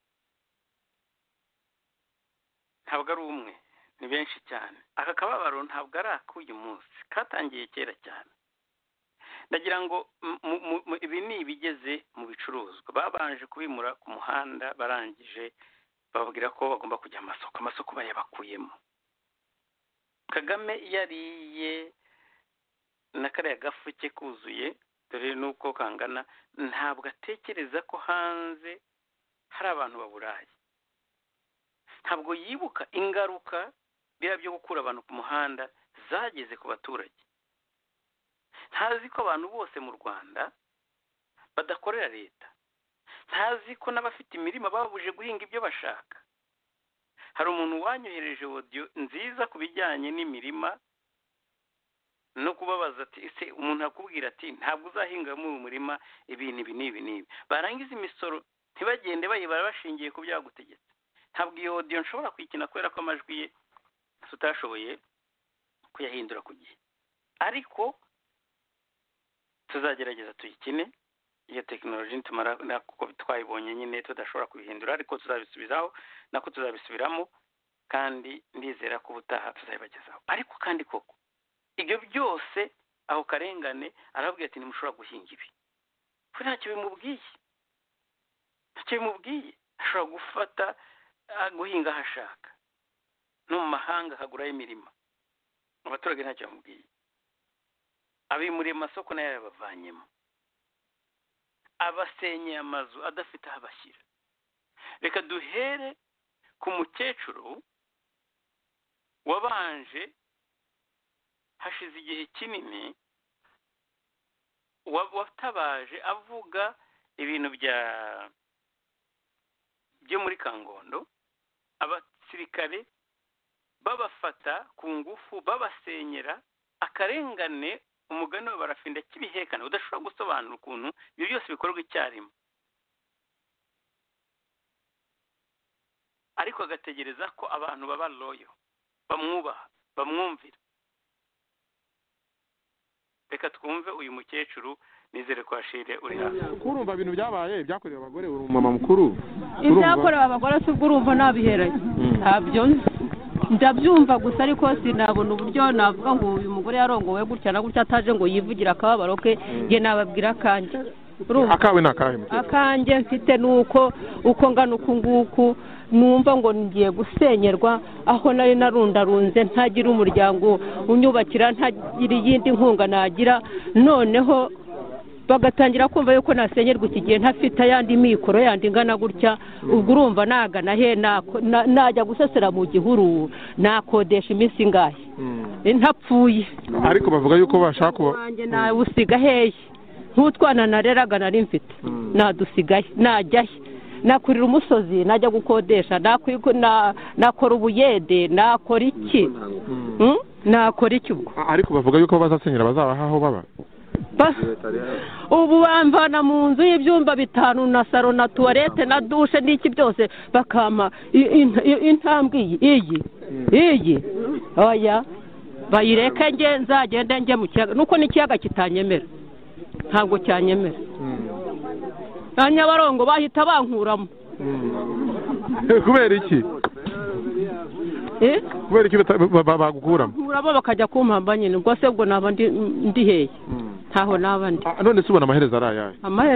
ari umwe, ni benshi cyane. aka kababaro ntabwo ari ak'uyu munsi, katangiye kera cyane. ndagira ngo ibi ni ibigeze mu bicuruzwa, babanje kubimura ku muhanda, barangije bababwira ko bagomba kujya amasoko bayabakuyemo. Kagame yariye na kariya gafu ke kuzuye, dore nuko kangana, ntabwo atekereza ko hanze hari abantu baburaye. ntabwo yibuka ingaruka biriya byo gukura abantu ku muhanda zageze ku baturage. ntazi ko abantu bose mu Rwanda badakorera leta, ntazi ko n'abafite imirima babuje guhinga ibyo bashaka. hari umuntu wanyohereje audio nziza ku bijyanye n'imirima no kubabaza ati ese umuntu akubwira ati ntabwo uzahinga mu murima ibintu ibi n'ibi, barangiza imisoro ntibagende bayibara bashingiye ku byagutegetse. ntabwo iyo audio nshobora kuyikina kubera ko amajwi ye tutashoboye kuyahindura ku gihe, ariko tuzagerageza tuyikine. iyo tekinoloji nitumara kuko twayibonye nyine tudashobora kubihindura, ariko tuzabisubizaho nako tuzabisubiramo, kandi ndizera ko ubutaha tuzabibagezaho. ariko kandi koko ibyo byose aho karengane arababwira ati ntimushobora guhinga ibi, ko ntacyo bimubwiye. ashobora gufata guhinga aho ashaka, no mu mahanga akaguraho imirima, abaturage ntacyo bamubwiye. abimuriye amasoko nayo yabavanyemo, abasenyeye amazu adafite aho abashyira. reka duhere ku mukecuru wabanje hashize igihe kinini watabaje avuga ibintu byo muri Kangondo, abasirikare babafata ku ngufu babasenyera, akarengane umugani wa barafinda kibihekana udashobora gusobanura ukuntu ibyo byose bikorwa icyarimwe, ariko agategereza ko abantu baba loyo, bamwubaha, bamwumvira. reka twumve uyu mukecuru, nizere ko ashire uri hafi. urumva ibintu byabaye byakorewe abagore, uri umumama mukuru. ibyakorewe abagore si ubwo urumva nabihereye, ntabyo ndabyumva gusa, ariko sinabona uburyo navuga ngo uyu mugore yarongowe gutya na gutya ataje ngo yivugira akababaro ke. nge nababwira akanjye. akawe ni akahe? akanjye mfite nuko uko ngana uku nguku numva ngo ngiye gusenyerwa, aho nari narundarunze ntagira umuryango unyubakira, ntagira iyindi nkunga nagira. noneho bagatangira kumva yuko nasenyerwa iki gihe ntafite ayandi mikoro yandi ingana gutya ubwo urumva nagana he najya gusesera mu gihuru nakodesha iminsi ingahe ntapfuye. ariko bavuga yuko bashaka kuba wanjye nawe usiga hehe nk'utwana nareraga nari mfite nadusigaye najyahe nakurira umusozi najya gukodesha nakora ubuyede nakora iki nakora iki ubwo. ariko bavuga yuko bazasenyera bazabaha aho baba ubu bamvana mu nzu y'ibyumba 5 na saro na tuwarete na dushe n'iki byose bakama intambwe iyi oya bayireke nzagende njye mu kiyaga nuko n'ikiyaga kitanyemera ntabwo cyanyemera Nyabarongo bahita bankuramo kubera iki kubera iki bagukuramo nkuramo bakajya kumpamba nyine ubwo se bwo naba ndi hehe ntaho naba ndi. none se ubona amaherezo ari ayahe?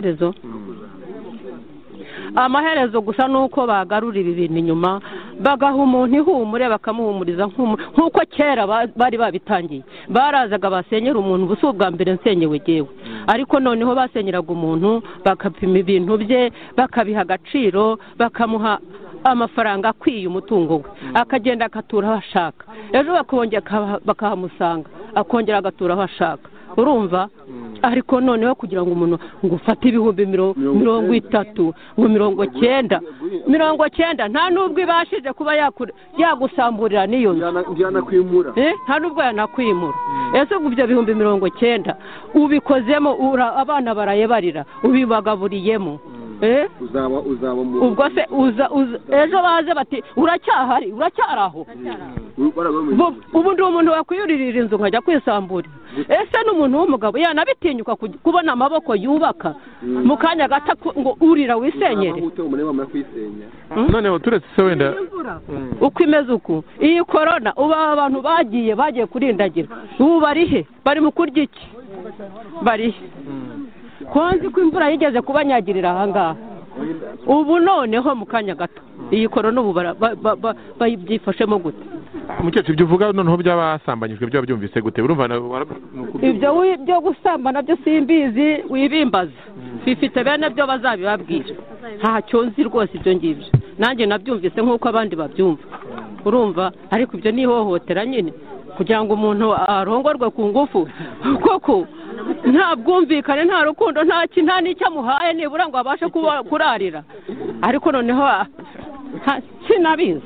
Amaherezo gusa nuko bagarura ibi bintu inyuma bagaha umuntu ihumure bakamuhumuriza nk'uko kera bari babitangiye barazaga basenyera umuntu ubuso bwa mbere nsenyewe gewe ariko noneho basenyeraga umuntu bakapima ibintu bye bakabiha agaciro bakamuha amafaranga akwiye umutungo we akagenda akatura aho ashaka ejo bakongera bakahamusanga akongera agatura aho ashaka urumva. ariko noneho kugira ngo umuntu ngo ufate ibihumbi 30 ngo 90 nta nubwo ibashije kuba yagusamburira niyo yanakwimura nta nubwo yanakwimura. ese ibyo bihumbi 90 ubikozemo abana baraye barira ubibagaburiyemo uzaba ubwo se ejo baze bati uracyahari uracyaraho ubu ndi umuntu wakwiyuririra inzu nkajya kwisambura. ese n'umuntu w'umugabo yanabitinyuka kubona amaboko yubaka mu kanya gato ngo urira wisenyere. noneho turetse se wenda uko imeze uku iyi korona uba abantu bagiye kurindagira ubu barihe bari mu kurya iki barihe konzi ko imvura yigeze kubanyagirira ahangaha ubu noneho mu kanya gato iyi korona ubu bayibyifashemo gute? umukecuru ibyo uvuga noneho by'abasambanyijwe byo byumvise gute? urumva ibyo byo gusambana byo simbizi wibimbaza bifite bene byo bazabibabwira ntacyo nzi rwose ibyo ngibyo nanjye nabyumvise nk'uko abandi babyumva urumva. ariko ibyo ni ihohotera nyine kugira ngo umuntu arongorwe ku ngufu koko nta bwumvikane nta rukundo nta n'icyo amuhaye nibura ngo abashe kurarira. ariko noneho sinabizi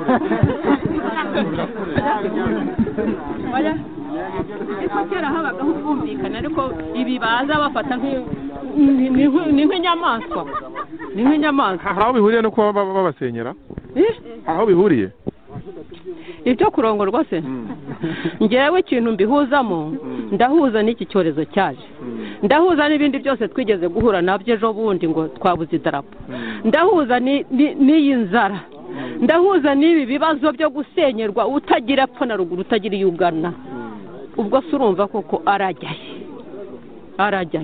kera habagaho ubwumvikane ariko ibi baza bafata ni nk'inyamaswa hari aho bihuriye no kuba babasenyera? hari aho bihuriye ibyo kurongorwa se? ngewe ikintu mbihuzamo ndahuza n'iki cyorezo cyaje ndahuza n'ibindi byose twigeze guhura nabyo ejo bundi ngo twabuze idarapo ndahuza n'iyi nzara ndahuza n'ibi bibazo byo gusenyerwa utagira epfo na ruguru utagira iyo ugana ubwo se urumva koko arajyaye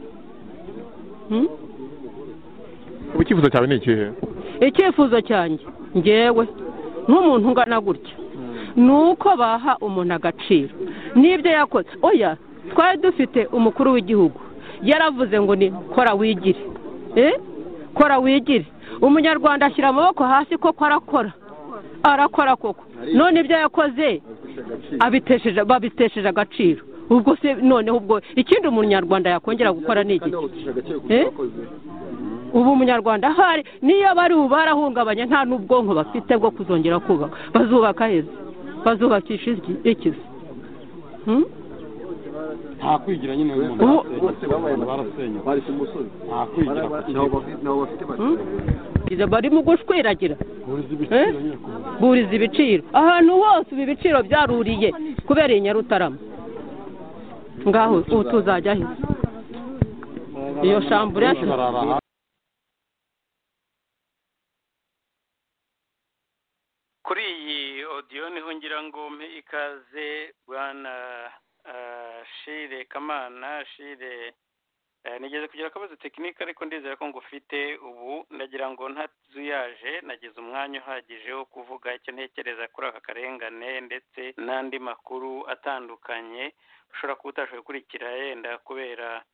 ubu icyifuzo cyawe ni ikihe? icyifuzo cyanjye ngewe nk'umuntu ungana gutya ni uko baha umuntu agaciro n'ibyo yakoze. oya twari dufite umukuru w'igihugu yaravuze ngo ni kora wigire kora wigire. umunyarwanda ashyira amaboko hasi koko arakora koko none ibyo yakoze babitesheje agaciro ubwo se noneho ubwo ikindi umunyarwanda yakongera gukora ni iki? ubu umunyarwanda ahari niyo bari barahungabanya nta n'ubwonko bafite bwo kuzongera kubaka bazubaka heza bazubakisha iki? nta kwigira nyine barasenya bari ku musozi nta kwigira nabo bafite bari mu gushwiragira buriza ibiciro ahantu hose ibi biciro byaruriye kubera iyi Nyarutarama ngaho ubu tuzajya he iyo shambure kuri iyi audio niho ngira ngo mpe ikaze bwana Shire Kamana Shire nigeze kugira akabazo tekinike ariko ndizera ko ngufite ubu ndagira ngo ntazuyaje nagize umwanya uhagije wo kuvuga icyo ntekereza kuri aka karengane ndetse n'andi makuru atandukanye ushobora kuba utashoboye gukurikira yenda kubera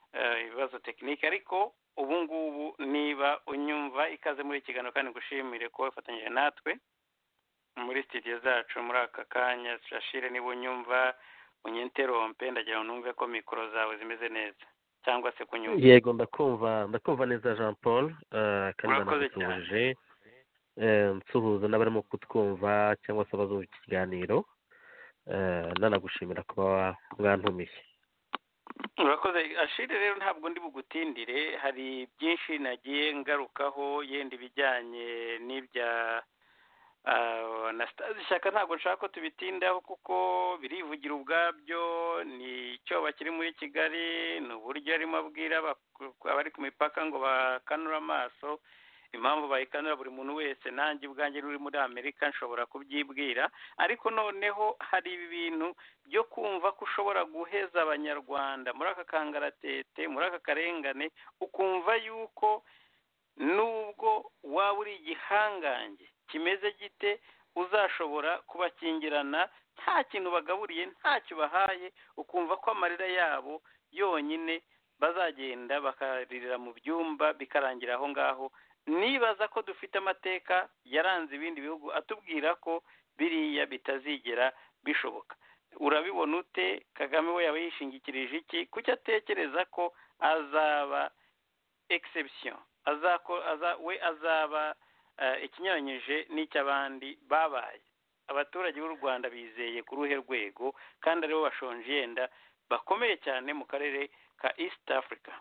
ibibazo tekinike ariko ubu ngubu niba unyumva ikaze muri ikiganiro kandi ngushimire ko wafatanyije natwe muri studio zacu muri aka kanya. Shashire niba unyumva unyenterompe ndagira ngo numve ko mikoro zawe zimeze neza cyangwa se kunyumva. Yego ndakumva neza Jean Paul kandi Urakoze nsuhuza n'abarimo kutwumva cyangwa se abazumva iki kiganiro nanagushimira kuba mwantumiye. Urakoze Ashire, rero ntabwo ndi bugutindire, hari byinshi nagiye ngarukaho yenda ibijyanye n'ibya Anastase Shyaka ntabwo nshaka ko tubitindaho kuko birivugira ubwabyo. Ni icyoba kiri muri Kigali, ni uburyo arimo abwira abari ku mipaka ngo bakanura amaso. Impamvu bayikanura buri muntu wese nanjye ubwanjye uri muri Amerika nshobora kubyibwira, ariko noneho hari ibintu byo kumva ko ushobora guheza abanyarwanda muri aka kangaratete, muri aka karengane, ukumva yuko nubwo waba uri igihangange kimeze gite uzashobora kubakingirana nta kintu bagaburiye, ntacyo bahaye, ukumva ko amarira yabo yonyine bazagenda bakaririra mu byumba bikarangira aho ngaho. Nibaza ko dufite amateka yaranze ibindi bihugu atubwira ko biriya bitazigera bishoboka. Urabibona ute? Kagame we yaba yishingikirije iki? Kuki atekereza ko azaba exception, azaba ikinyuranyije n'icy'abandi babaye? Abaturage b'u Rwanda bizeye ku ruhe rwego kandi aribo bashonje yenda bakomeye cyane mu karere ka East Africa.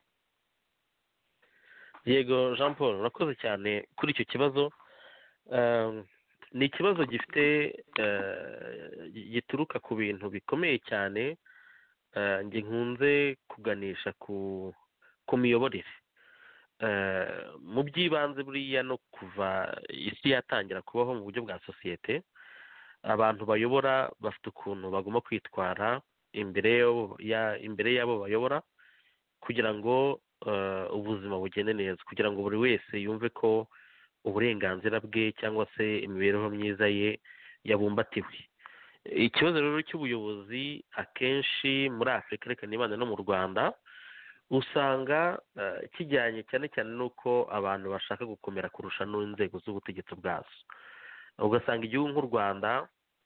Yego Jean Paul, urakoze cyane kuri icyo kibazo. Ni ikibazo gituruka ku bintu bikomeye cyane njye nkunze kuganisha ku miyoborere. Mu by'ibanze buriya no kuva isi yatangira kubaho mu buryo bwa sosiyete, abantu bayobora bafite ukuntu bagomba kwitwara imbere y'abo bayobora kugira ngo ubuzima bugende neza, kugira ngo buri wese yumve ko uburenganzira bwe cyangwa se imibereho myiza ye yabumbatiwe. Ikibazo rero cy'ubuyobozi akenshi muri Afurika, reka nibanda no mu Rwanda, usanga kijyanye cyane cyane n'uko abantu bashaka gukomera kurusha n'inzego z'ubutegetsi bwazo. Ugasanga igihugu nk'u Rwanda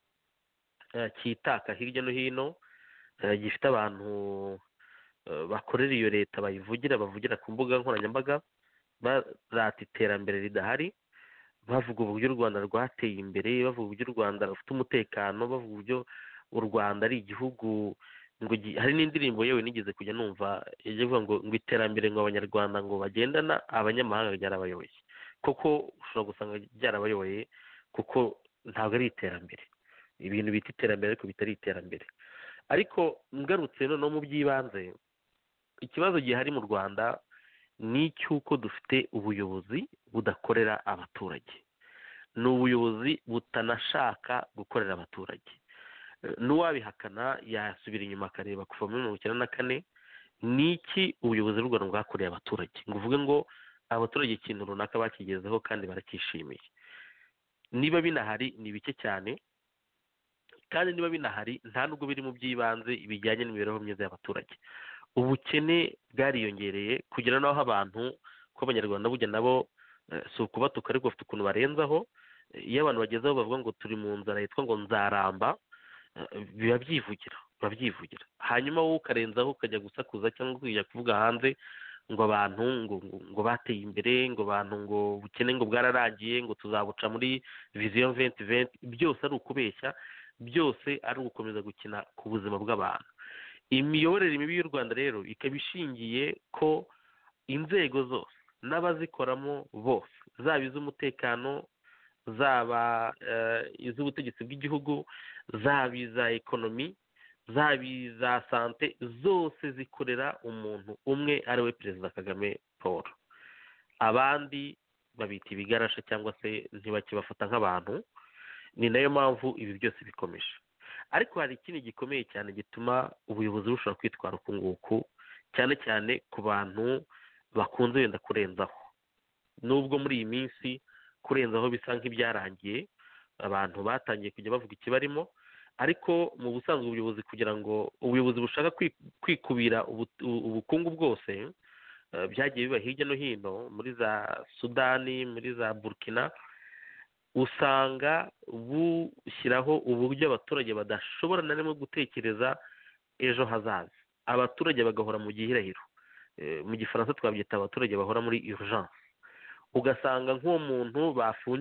kitaka hirya no hino, gifite abantu bakorera iyo leta bavugira ku mbuga nkoranyambaga barata iterambere ridahari, bavuga uburyo u Rwanda rwateye imbere, bavuga uburyo u Rwanda rufite umutekano, bavuga uburyo u Rwanda ari igihugu ngo hari n'indirimbo yewe nigeze kujya numva ivuga ngo iterambere ngo abanyarwanda ngo bagendana abanyamahanga byarabayoboye. Koko ushobora gusanga byarabayoboye kuko ntabwo ari iterambere, ibintu bita iterambere ariko bitari iterambere. Ariko ngarutse no mu by'ibanze, ikibazo gihari mu Rwanda ni icy'uko dufite ubuyobozi budakorera abaturage, ni ubuyobozi butanashaka gukorera abaturage. N'uwabihakana yasubira inyuma akareba kuva muri 1994 ni iki ubuyobozi bw'u Rwanda bwakoreye abaturage ngo uvuge ngo abaturage ikintu runaka bakigezeho kandi barakishimiye. Niba binahari ni bike cyane, kandi niba binahari nta nubwo biri mu by'ibanze ibijyanye n'imibereho myiza y'abaturage. Ubukene bwariyongereye kugera n'aho abantu ko abanyarwanda burya nabo si ukubatuka ariko bafite ukuntu barenzaho. Iyo abantu bagezeho bavuga ngo turi mu nzara yitwa ngo nzaramba, biba byivugira. Hanyuma wowe ukarenzaho ukajya gusakuza cyangwa ukajya kuvuga hanze ngo abantu ngo bateye imbere, ngo abantu ngo ubukene ngo bwararangiye, ngo tuzabuca muri vision 2020. Byose ari ukubeshya, byose ari ugukomeza gukina ku buzima bw'abantu. Imiyoborere mibi y'u Rwanda rero ikaba ishingiye ko inzego zose n'abazikoramo bose, zaba iz'umutekano, zaba iz'ubutegetsi bw'igihugu, zaba iza ekonomi, zaba iza sante, zose zikorera umuntu umwe ari we Perezida Kagame Paul. Abandi babita ibigarasha cyangwa se ntibakibafata nk'abantu. Ni nayo mpamvu ibi byose bikomeje. Ariko hari ikindi gikomeye cyane gituma ubuyobozi bushobora kwitwara uku nguku, cyane cyane ku bantu bakunze wenda kurenzaho. Nubwo muri iyi minsi kurenzaho bisa nk'ibyarangiye, abantu batangiye kujya bavuga ikibarimo, ariko mu busanzwe ubuyobozi kugira ngo ubuyobozi bushaka kwikubira ubukungu bwose byagiye biba hirya no hino muri za Sudani, muri za Burkina, usanga bushyiraho uburyo abaturage badashobora na rimwe gutekereza ejo hazaza. Abaturage bagahora mu gihirahiro, mu gifaransa twabyita abaturage bahora muri urgence. Ugasanga nk'uwo muntu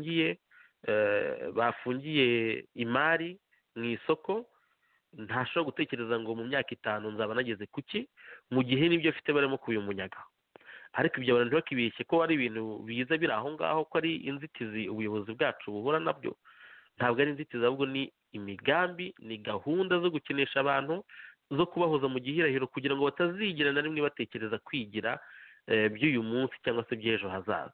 bafungiye imari mu isoko ntashobora gutekereza ngo mu myaka 5 nzaba nageze kuki, mu gihe n'ibyo afite barimo kubimunyaga. Ariko ibyo abantu ntibakibeshye ko ari ibintu biza biri aho ngaho, ko ari inzitizi ubuyobozi bwacu buhura nabyo. Ntabwo ari inzitizi, ahubwo ni imigambi, ni gahunda zo gukinisha abantu, zo kubahoza mu gihirahiro kugira ngo batazigera na rimwe batekereza kwigira by'uyu munsi cyangwa se by'ejo hazaza.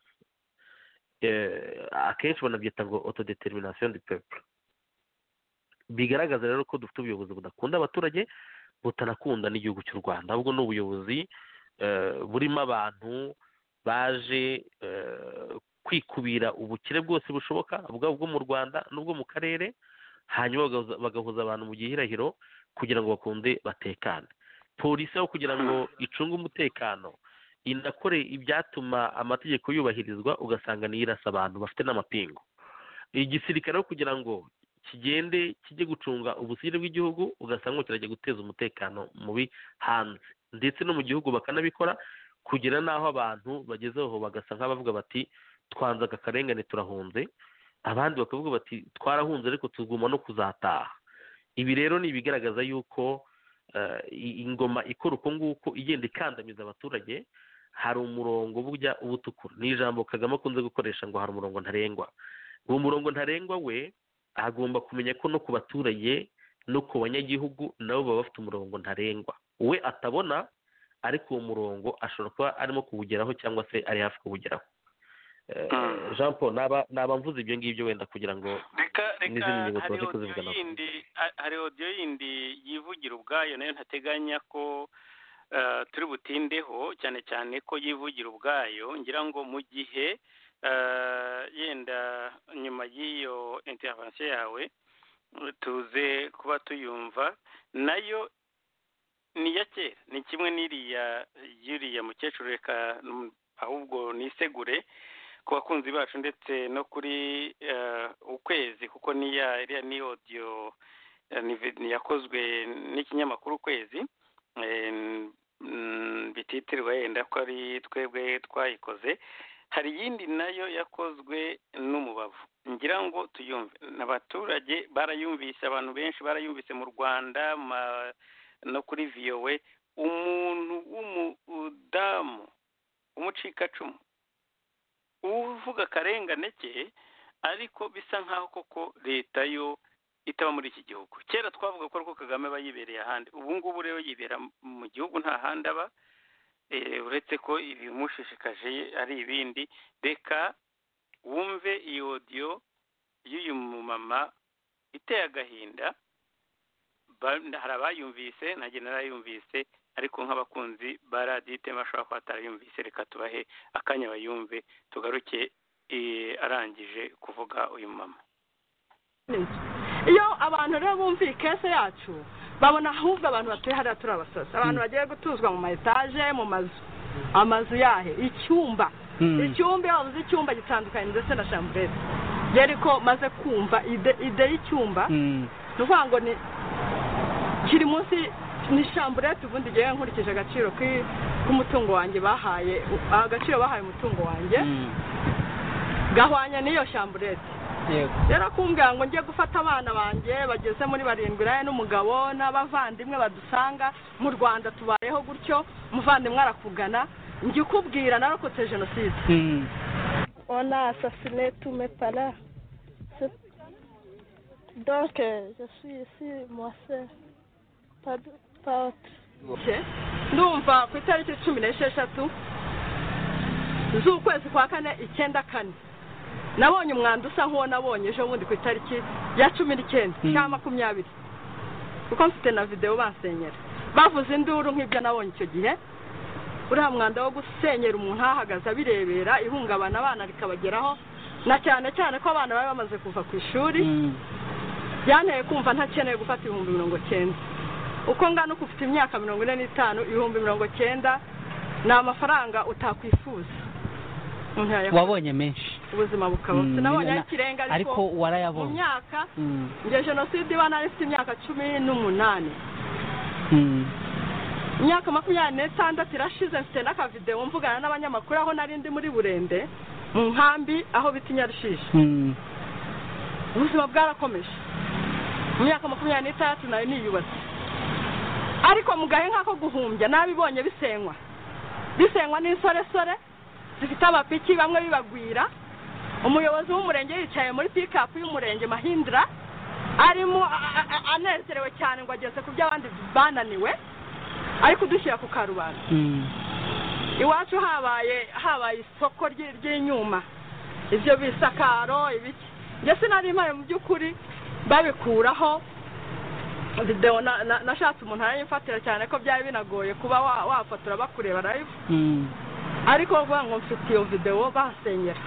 Akenshi banabyita ngo autodetermination du peuple. Bigaragaza rero ko dufite ubuyobozi budakunda abaturage, butanakunda n'igihugu cy'u Rwanda, ahubwo ni ubuyobozi burimo abantu baje kwikubira ubukire bwose bushoboka, bwo mu Rwanda n'ubwo mu karere, hanyuma bagahuza abantu mu gihirahiro kugira ngo bakunde batekane. Polisi aho kugira ngo icunge umutekano inakore ibyatuma amategeko yubahirizwa, ugasanga niyo irasa abantu bafite n'amapingu. Igisirikare kugira ngo kigende kijye gucunga ubusugire bw'igihugu, ugasanga kirajya guteza umutekano mubi hanze ndetse no mu gihugu bakanabikora, kugira n'aho abantu bagezeho bagasa nk'abavuga bati twanze aka karengane turahunze, abandi bakavuga bati twarahunze ariko tuguma no kuzataha. Ibi rero ni ibigaragaza yuko ingoma ikora uko nguko igenda ikandamiza abaturage. Hari umurongo burya ubutukura, ni ijambo Kagame akunze gukoresha ngo hari umurongo ntarengwa. Uwo murongo ntarengwa we agomba kumenya ko no ku baturage no ku banyagihugu nabo baba bafite umurongo ntarengwa we atabona, ariko uwo murongo ashobora kuba arimo kuwugeraho cyangwa se ari hafi kuwugeraho. Jean Paul, naba mvuze ibyo ngibyo wenda kugira ngo n'izindi ngingo tubashe kuzivugana. Hari audio yindi yivugira ubwayo nayo ntateganya ko turi butindeho, cyane cyane ko yivugira ubwayo. Ngira ngo mu gihe yenda nyuma y'iyo intervention yawe tuze kuba tuyumva, nayo ni ya kera, ni kimwe y'uriya mukecuru. Reka ahubwo nisegure ku bakunzi bacu ndetse no kuri Ukwezi, kuko iriya ni audio yakozwe n'ikinyamakuru Ukwezi, bititirwa yenda ko ari twebwe twayikoze. Hari iyindi nayo yakozwe n'Umubavu, ngira ngo tuyumve. N'abaturage barayumvise, abantu benshi barayumvise mu Rwanda no kuri VOA. Umuntu w'umudamu umucikacumu uvuga akarengane ke, ariko bisa nkaho koko leta yo itaba muri iki gihugu. Kera twavuga ko Kagame aba yibereye ahandi, ubu ngubu rero yibera mu gihugu nta handi aba, uretse ko ibimushishikaje ari ibindi. Reka wumve iyi audio y'uyu mumama iteye agahinda. Hari abayumvise, nanjye narayumvise, ariko nk'abakunzi ba radiyo iteme bashobora kuba batarayumvise. Reka tubahe akanya bayumve, tugaruke arangije kuvuga uyu mama. Iyo abantu rero bumviye kese yacu, babona ahubwo abantu batuye hariya turi abasazi, abantu bagiye gutuzwa mu ma etaje, mu amazu yahe, icyumba iyo bavuze icyumba gitandukanye ndetse na chambrette. Yeriko maze kumva ide y'icyumba, ni ukuvuga ngo ni kiri munsi ni chambrette. Ubundi ngiye nkurikije agaciro k'umutungo wanjye bahaye, agaciro bahaye umutungo wanjye gahwanya n'iyo chambrette. Rero kumbwira ngo njye gufata abana banjye bageze muri 7 n'umugabo n'abavandimwe badusanga mu Rwanda tubayeho gutyo, umuvandimwe arakugana, njye ukubwira narokotse jenoside. On a assassiné tous mes parents. Donc je suis ici, moi seul. Pas autre. Ndumva ku itariki 16 z'ukwezi kwa 4 9 nabonye umwanda usa nk'uwo nabonye ejo bundi ku itariki ya 19 cyangwa 20, kuko mfite na video bansenyera bavuze induru nk'ibyo nabonye icyo gihe. Uriya mwanda wo gusenyera umuntu ahagaze abirebera, ihungabana abana rikabageraho, na cyane cyane ko abana bari bamaze kuva ku ishuri. byanteye kumva ntakeneye gufata 90,000 uko ngana uko ufite imyaka 45 90,000 ni amafaranga utakwifuza. Wabonye menshi ubuzima bukaba sinabonye ikirenga ariko warayabonye mu myaka nge jenoside bana ifite imyaka 18 imyaka 26 irashize mfite n'aka video mvugana n'abanyamakuru aho nari ndi muri Burende mu nkambi aho bitinya rushisha ubuzima bwarakomeje mu myaka 23 nayo niyubatse ariko mugahe nkako guhumbya nabibonye bisenywa n'insoresore zifite abapiki bamwe bibagwira umuyobozi w'umurenge yicaye muri pick-up y'umurenge Mahindra arimo anezerewe cyane ngo ageze ku by'abandi bananiwe ariko dushyira ku karubanda iwacu habaye isoko ry'inyuma ibyo bisakaro ibiki nge sinari mpaye mu by'ukuri babikuraho video nashatse umuntu arayimfatira cyane ko byari binagoye kuba wafotora bakureba live ariko vuga ngo mfite iyo video basenyera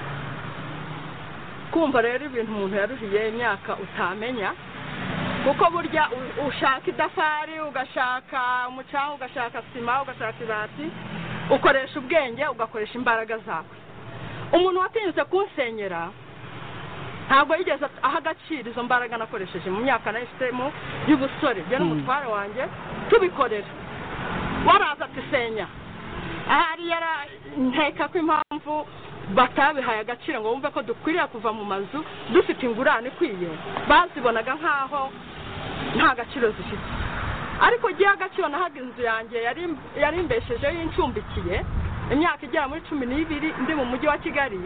kumva rero ibintu umuntu yaruhiye imyaka utamenya kuko burya ushaka idafari ugashaka umucanga ugashaka sima ugashaka ibati ukoresha ubwenge ugakoresha imbaraga zawe umuntu watinyutse kunsenyera ntabwo yigeze aha agaciro izo mbaraga nakoresheje mu myaka nahitemo y'ubusore byo n'umutware wanjye tubikorera waraza tusenya ahari nteka ko impamvu batabihaye agaciro ngo bumve ko dukwiriye kuva mu mazu dufite ingurane ikwiye bazibonaga nkaho nta gaciro zifite ariko gihe agaciro nahaga inzu yanjye yari imbesheje y'incumbikiye imyaka igera muri 12 ndi mu mujyi wa Kigali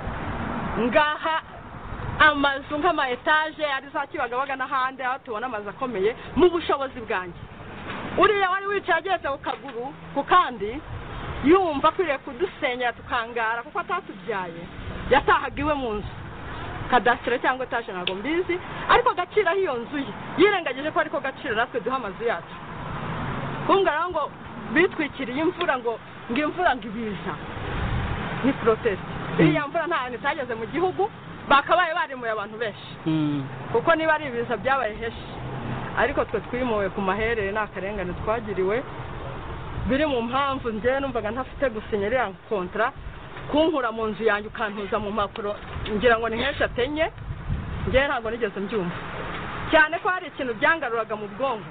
ngaha amazu nk'ama etage ari za Kibagabaga n'ahandi aho tubona amazu akomeye mu bushobozi bwanjye uriya wari wicaye ageze ku kaguru ku kandi yumva kwiriye kudusenyera tukangara kuko atatubyaye yatahaga iwe mu nzu kadastre cyangwa etage ntabwo mbizi ariko agaciro hiyo nzu yirengagije ko ariko gaciro natwe duha amazu yacu kungara ngo bitwikiriye imvura ngo imvura ngibiza ni protest iriya mvura nta hantu itageze mu gihugu bakabaye barimuye abantu benshi kuko niba ari ibiza byabaye heshi ariko twe twimuwe ku maherere n'akarengane twagiriwe biri mu mpamvu njye numvaga ntafite gusinyira kontra kunkura mu nzu yanjye ukantuza mu mpapuro ngira ngo ni nkesha tenye njye ntabwo nigeze mbyumva cyane ko hari ikintu byangaruraga mu bwonko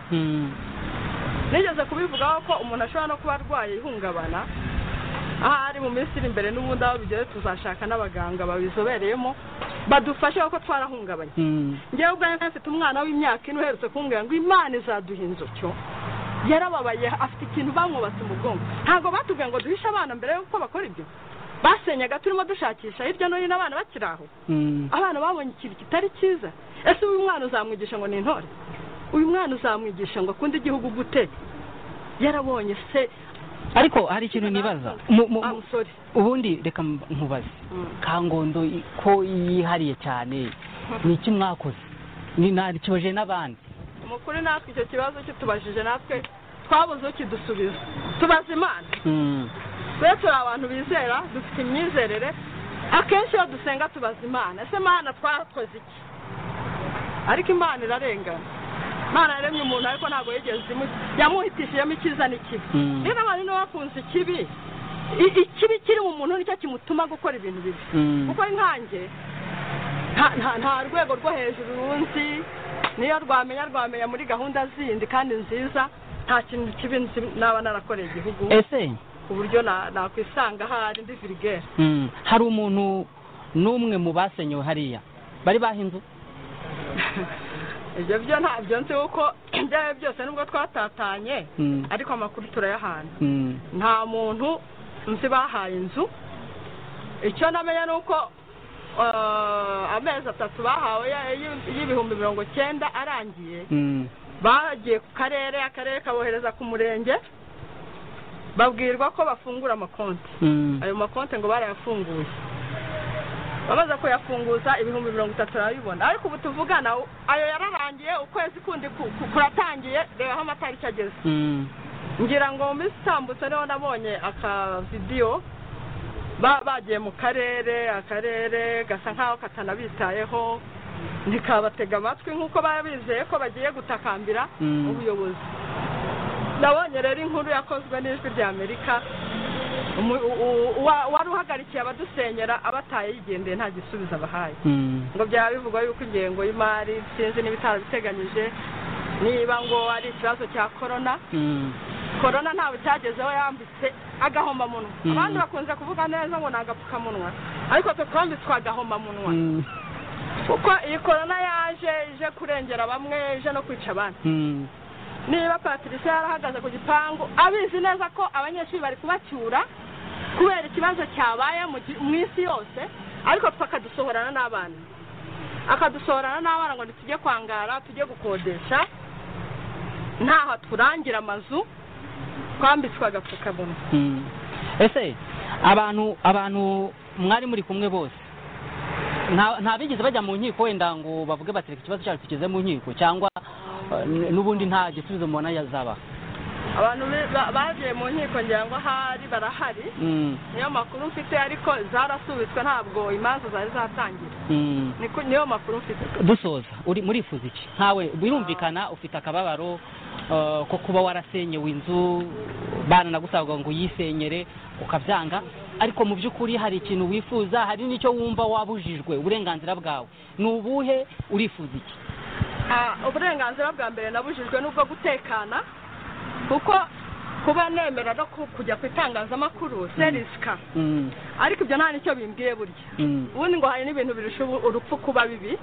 nigeze kubivugaho ko umuntu ashobora no kuba arwaye ihungabana ahari mu minsi iri imbere n'ubundi aho bigeze tuzashaka n'abaganga babizobereyemo badufashe ko twarahungabanye njyewe ubwanjye mfite umwana w'imyaka ine uherutse kumbwira ngo Imana izaduha inzocyo yarababaye afite ikintu bamwubatse mu bwonko ntabwo batubwiye ngo duhishe abana mbere yuko bakora ibyo basenyaga turimo dushakisha hirya no hino abana bakiri aho abana babonye ikintu kitari cyiza ese uyu mwana uzamwigisha ngo ni intore uyu mwana uzamwigisha ngo akunde igihugu gute yarabonye se ariko hari ikintu nibaza ubundi reka nkubaze Kangondo ko yihariye cyane ni iki mwakoze ni narikibaje n'abandi umukuru natwe icyo kibazo kitubajije natwe twabuze ukidusubiza tubaza Imana twe turi abantu bizera dufite imyizerere akenshi iyo dusenga tubaza Imana ese Imana twakoze iki ariko Imana irarengana Imana yaremye umuntu ariko ntabwo yigeze yamuhitishijemo icyiza n'ikibi niba abantu bakunze ikibi kiri mu muntu nicyo kimutuma gukora ibintu bibi kuko nkanjye nta rwego rwo hejuru runzi niyo rwamenya muri gahunda zindi kandi nziza nta kintu kibi naba narakoreye igihugu ese ku buryo nakwisanga ahari ndi virigere hari umuntu n'umwe mu basenyewe hariya bari bahinze ibyo byo ntabyo nzi kuko ibyawe byose nubwo twatatanye ariko amakuru turayahana nta muntu nzi bahaye inzu icyo namenya ni uko amezi 3 bahawe y'ibihumbi 90 arangiye bagiye ku akarere kabohereza ku murenge babwirwa ko bafungura amakonti ayo makonti ngo barayafunguye bamaze kuyafunguza ibihumbi 30 arabibona ariko ubu tuvugana ayo yararangiye ukwezi kundi kuratangiye reba aho amatariki ageze ngira ngo mu misambutse rero nabonye aka video bagiye mu akarere gasa nkaho katanabitayeho ntikabatega amatwi nk'uko baba bizeye ko bagiye gutakambira ubuyobozi. Nabonye rero inkuru yakozwe n'Ijwi ry'Amerika, wari uhagarikiye abadusenyera abataye yigendeye nta gisubizo abahaye, ngo byaba bivugwa yuko ingengo y'imari sinzi n'ibitaro biteganyije, niba ngo ari ikibazo cya korona ntawe cyagezeho, yambitse agahomamunwa. Abandi bakunze kuvuga neza ngo ni agapfukamunwa, ariko twe twambitswe agahomamunwa kuko iyi korona ije kurengera bamwe, ije no kwica abandi. Niba Patricia yarahagaze ku gipangu abizi neza ko abanyeshuri bari kubacyura kubera ikibazo cyabaye mu isi yose, ariko twakadusohorana n'abana, ngo ntitujye kwangara, tujye gukodesha, ntaho turangira amazu, twambitswe agapfukamunwa. Ese abantu mwari muri kumwe bose nta bigeze bajya mu nkiko wenda ngo bavuge bati reka ikibazo cyacu kigeze mu nkiko, cyangwa n'ubundi nta gisubizo mubona yazaba? Abantu bagiye mu nkiko ngira ngo barahari, niyo makuru mfite, ariko zarasubitswe ntabwo imanza zari zatangira, niyo makuru mfite. Dusoza, murifuza iki? Ntawe birumvikana ufite akababaro ko kuba warasenyewe inzu, bana nagusabwa ngo uyisenyere ukabyanga, ariko mu by'ukuri hari ikintu wifuza, hari n'icyo wumva wabujijwe, uburenganzira bwawe ni ubuhe? Urifuza iki? Uburenganzira bwa mbere nabujijwe n'ubwo gutekana, kuko kuba nemera no kujya ku itangazamakuru serisika, ariko ibyo nta nicyo bimbwiye burya. Ubundi ngo hari n'ibintu birusha urupfu kuba bibi,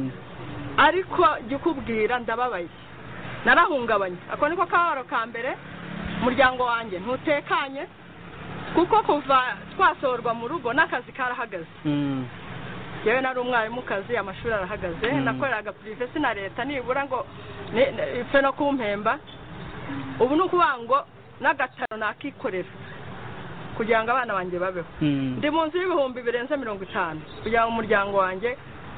ariko jya ukubwira ndababaye, narahungabanye. Ako niko kababaro ka mbere. Umuryango wanjye ntutekanye, kuko kuva twasohorwa mu rugo n'akazi karahagaze. Yewe nari umwarimukazi, amashuri arahagaze, nakoreraga prive na leta nibura ngo ipfe no kumpemba. Ubu ni ukuvuga ngo n'agataro nakikorera kugira ngo abana banjye babeho. Ndi mu nzu y'ibihumbi birenze 50 kugira ngo umuryango wanjye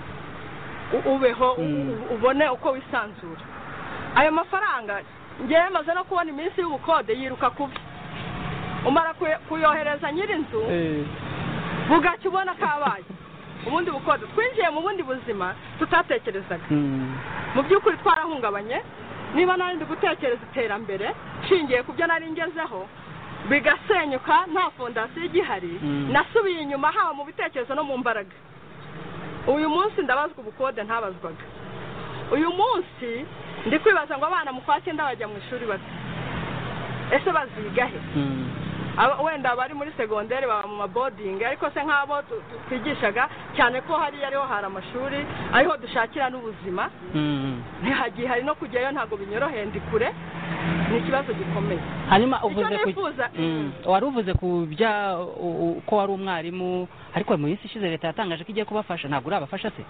ubeho, ubone uko wisanzura. Ayo mafaranga ngewe maze no kubona iminsi y'ubukode yiruka kubi, umara kuyohereza nyir'inzu bugacya ubona kabaye ubundi bukode. Twinjiye mu bundi buzima tutatekerezaga. Mu by'ukuri twarahungabanye. Niba nari ndi gutekereza iterambere nshingiye ku byo nari ngezeho bigasenyuka nta fondasiyo igihari, nasubiye inyuma haba mu bitekerezo no mu mbaraga. Uyu munsi ndabazwa ubukode ntabazwaga. Uyu munsi ndi kwibaza ngo abana mu kwa 9 bajya mu ishuri bate, ese baziga he? Wenda bari muri segonderi baba mu maboding, ariko se nk'abo twigishaga cyane ko ariho hari amashuri ariho dushakira n'ubuzima, ntihagiye hari no kujyayo, ntabwo binyoroheye, ndi kure, ni ikibazo gikomeye. Hanyuma wari uvuze ku bya ko wari umwarimu, ariko mu minsi ishize leta yatangaje ko igiye kubafasha, ntabwo urabafasha se?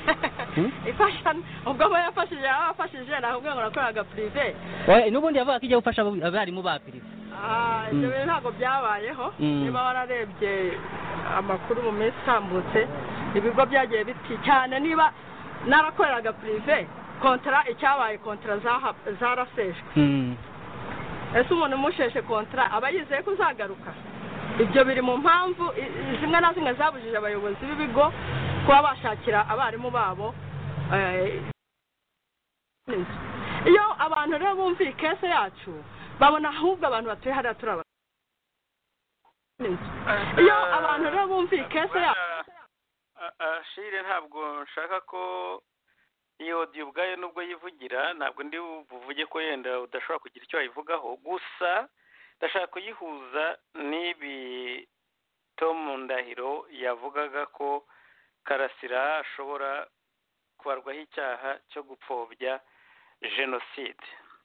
Ifasha ubwo abo yafashije nahubwo ngo nakoraga prive, n'ubundi yavuga ko igiye gufasha abarimu ba prive. Ibyo bintu ntabwo byabayeho. Niba wararebye amakuru mu minsi itambutse, ibigo byagiye biti cyane. Niba narakoreraga prive, kontra icyabaye kontra zaraseshwe. Ese umuntu umusheshe kontra aba yizeye ko uzagaruka? Ibyo biri mu mpamvu zimwe na zimwe zabujije abayobozi b'ibigo kuba bashakira abarimu babo. Iyo abantu rero bumviye kese yacu babona ahubwo abantu batuye hariya turaba. Iyo abantu rero bumviye kese yacu Shire, ntabwo nshaka ko iyo audio ubwayo nubwo yivugira, ntabwo ndi buvuge ko yenda udashobora kugira icyo wayivugaho, gusa ndashaka kuyihuza n'ibi Tom Ndahiro yavugaga ko Karasira ashobora kubarwaho icyaha cyo gupfobya jenoside.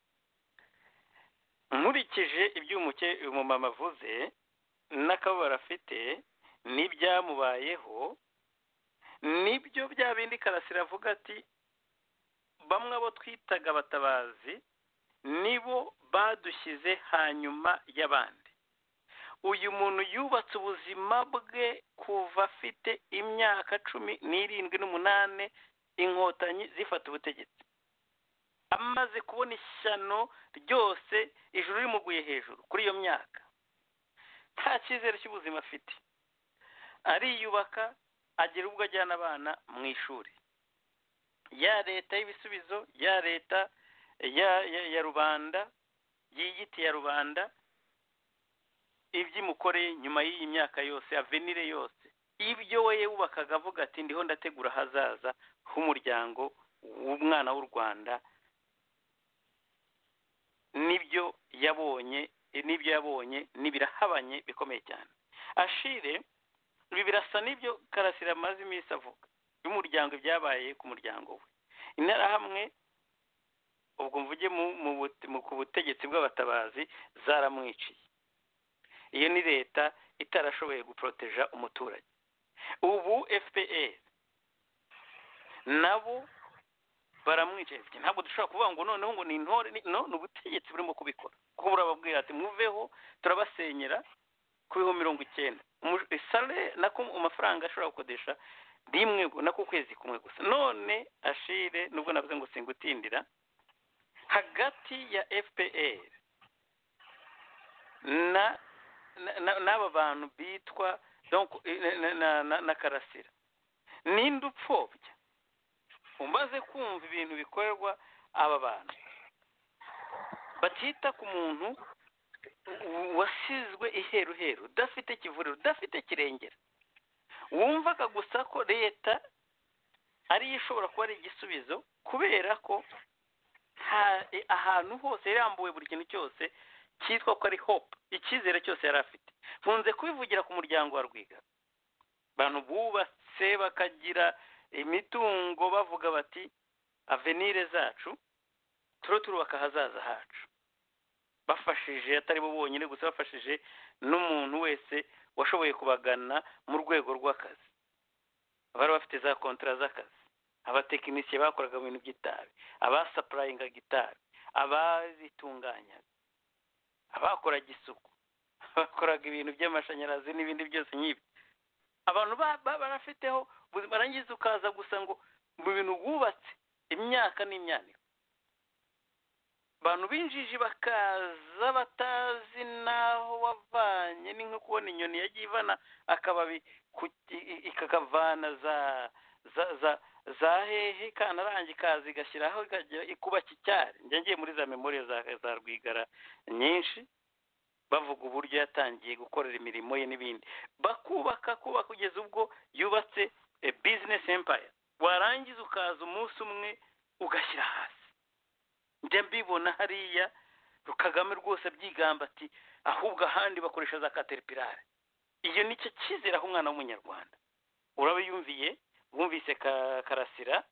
Nkurikije iby'umuke umumama avuze n'akababaro afite n'ibyamubayeho, nibyo bya bindi Karasira avuga ati bamwe abo twitaga abatabazi nibo badushyize hanyuma y'abandi. Uyu muntu yubatse ubuzima bwe kuva afite imyaka 17 n'umunani inkotanyi zifata ubutegetsi, amaze kubona ishyano ryose, ijuru rimuguye hejuru. Kuri iyo myaka nta cyizere cy'ubuzima afite, ariyubaka, agira ubwo ajyana abana mu ishuri. ya leta y'ibisubizo, ya leta ya rubanda, yiyiti ya rubanda, iby'imukoreye nyuma y'iyi myaka yose, avenire yose, ibyo we yubakaga avuga ati ndiho ndategura ahazaza h'umuryango w'umwana w'u Rwanda, nibyo yabonye n'ibirahabanye bikomeye cyane. Ashire ibi birasa n'ibyo Karasira amaze iminsi avuga y'umuryango, ibyabaye ku muryango we. Interahamwe ubwo mvuge ku butegetsi bw'abatabazi zaramwiciye. Iyo ni leta itarashoboye guproteja umuturage. Ubu FPR nabo baramwicaye. Ntabwo dushobora kuvuga ngo noneho ngo ni intore, no, ni ubutegetsi burimo kubikora, kuko burababwira ati muveho turabasenyera ku bihumbi 90 isale nako amafaranga ashobora gukodesha rimwe nako kwezi kumwe gusa. None Ashire nubwo navuze ngo singutindira, hagati ya FPR n'aba bantu bitwa donc na Karasira, ninde upfobya? Umaze kumva ibintu bikorerwa aba bantu batita ku muntu wasizwe iheruheru, udafite kivuriro, udafite kirengera, wumvaga gusa ko leta ariyo ishobora kuba ari igisubizo, kubera ko ahantu hose yarambuwe buri kintu cyose cyitwa ko ari hope, icyizere cyose yari afite. Nkunze kubivugira ku muryango wa Rwigara, abantu bubatse bakagira imitungo bavuga bati avenire zacu turubaka ahazaza hacu, bafashije atari bo bonyine gusa, bafashije n'umuntu wese washoboye kubagana mu rwego rw'akazi. Bari bafite za kontara z'akazi, abatekinisiye bakoraga mu bintu by'itabi, abasapurayingaga itabi, abazitunganyaga, abakoraga isuku, abakoraga ibintu by'amashanyarazi n'ibindi byose nk'ibyo. Abantu barafiteho barangiza ukaza gusa ngo mu bintu bubatse imyaka n'imyaniko, abantu binjiji bakaza batazi naho wavanye. Ni nko kubona inyoni yagiye ivana akababi ikakavana za hehe kanarangi kazi gashyiraho ikubaka icyari. Ngiye muri za memoriya za Rwigara nyinshi bavuga uburyo yatangiye gukorera imirimo ye n'ibindi, bakubaka kugeza ubwo yubatse business empire. Warangiza ukaza umunsi umwe ugashyira hasi. Njya mbibona hariya Kagame rwose abyigamba ati ahubwo ahandi bakoresha za Caterpillar. Iyo nicyo cyizera aho umwana w'umunyarwanda. Urabiyumviye, wumvise Karasira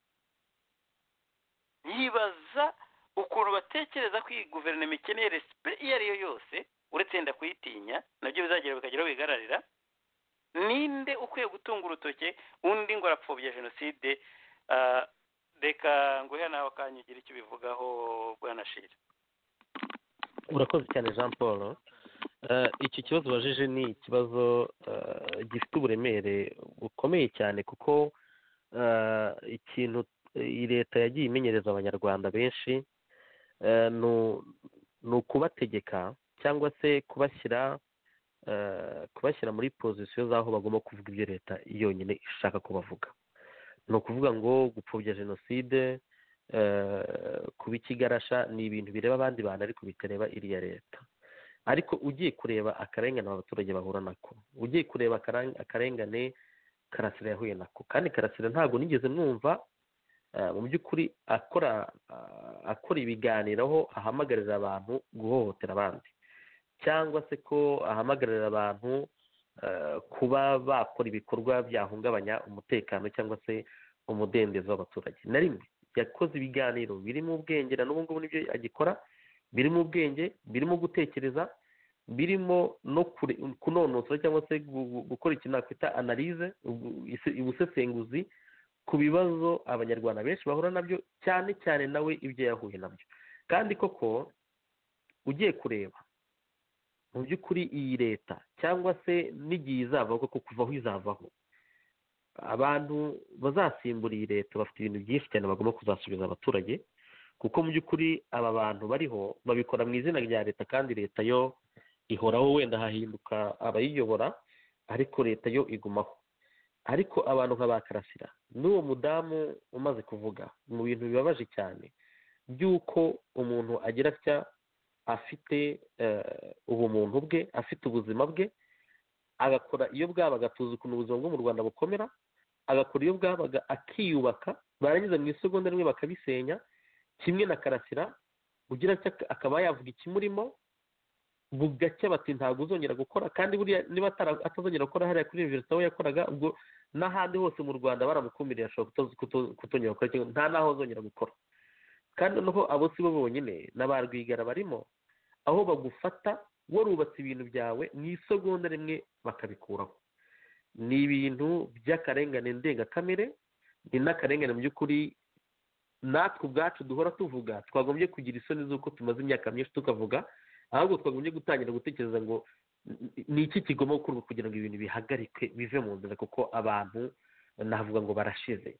yibaza ukuntu batekereza ko iyi guverinoma ikeneye respect iyo ariyo yose, uretse yenda kuyitinya, nabyo bizagera bikageraho bigararira. Ninde ukwiye gutunga urutoke undi ngo arapfobya jenoside? Reka nguhe nawe akanyigira icyo bivugaho Bwana Ashire. Urakoze cyane Jean Paul. Iki kibazo ubajije ni ikibazo gifite uburemere bukomeye cyane, kuko ikintu leta yagiye imenyereza abanyarwanda benshi ni ukubategeka cyangwa se kubashyira muri pozisiyo z'aho bagomba kuvuga ibyo leta yonyine ishaka ko bavuga. Ni ukuvuga ngo gupfobya jenoside, kuba ikigarasha ni ibintu bireba abandi bantu ariko bitareba iriya leta. Ariko ugiye kureba akarengane abaturage bahura nako, ugiye kureba akarengane Karasira yahuye nako, kandi Karasira ntabwo nigeze mwumva mu by'ukuri akora ibiganiro aho ahamagarira abantu guhohotera abandi, cyangwa se ko ahamagarira abantu kuba bakora ibikorwa byahungabanya umutekano cyangwa se umudendezo w'abaturage. Na rimwe yakoze ibiganiro birimo ubwenge, na n'ubu ngubu nibyo agikora, birimo ubwenge, birimo gutekereza, birimo no kunonosora cyangwa se gukora ikintu nakwita analize, ubusesenguzi ku bibazo abanyarwanda benshi bahura nabyo, cyane cyane nawe ibyo yahuye nabyo. Kandi koko ugiye kureba mu by'ukuri iyi leta cyangwa se n'igihe izavaho, kuko kuvaho izavaho, abantu bazasimbura iyi leta bafite ibintu byinshi cyane bagomba kuzasubiza abaturage, kuko mu by'ukuri aba bantu bariho babikora mu izina rya leta, kandi leta yo ihoraho, wenda hahinduka abayiyobora ariko leta yo igumaho. ariko abantu nka ba Karasira n'uwo mudamu umaze kuvuga mu bintu bibabaje cyane by'uko umuntu agira atya afite ubumuntu bwe, afite ubuzima bwe, agakora iyo bwabaga, tuzi ukuntu ubuzima bwo mu Rwanda bukomera, agakora iyo bwabaga akiyubaka, barangiza mu isegonda rimwe bakabisenya. Kimwe na Karasira ugira atya akaba yavuga ikimurimo, bugacya bati ntabwo uzongera gukora, kandi buriya niba atazongera gukora hariya kuri universite aho yakoraga, ubwo n'ahandi hose mu Rwanda baramukumiriye ashobora kutongera gukora, nta n'aho azongera gukora. Kandi noneho abo si bo bonyine, na ba Rwigara barimo, aho bagufata warubatse ibintu byawe mu isegonda rimwe bakabikuraho. Ni ibintu by'akarengane ndengakamere, ni n'akarengane mu by'ukuri natwe ubwacu duhora tuvuga. Twagombye kugira isoni z'uko tumaze imyaka myinshi tukavuga, ahubwo twagombye gutangira gutekereza ngo ni iki kigomba gukorwa kugira ngo ibintu bihagarike bive mu nzira, kuko abantu navuga ngo barashize.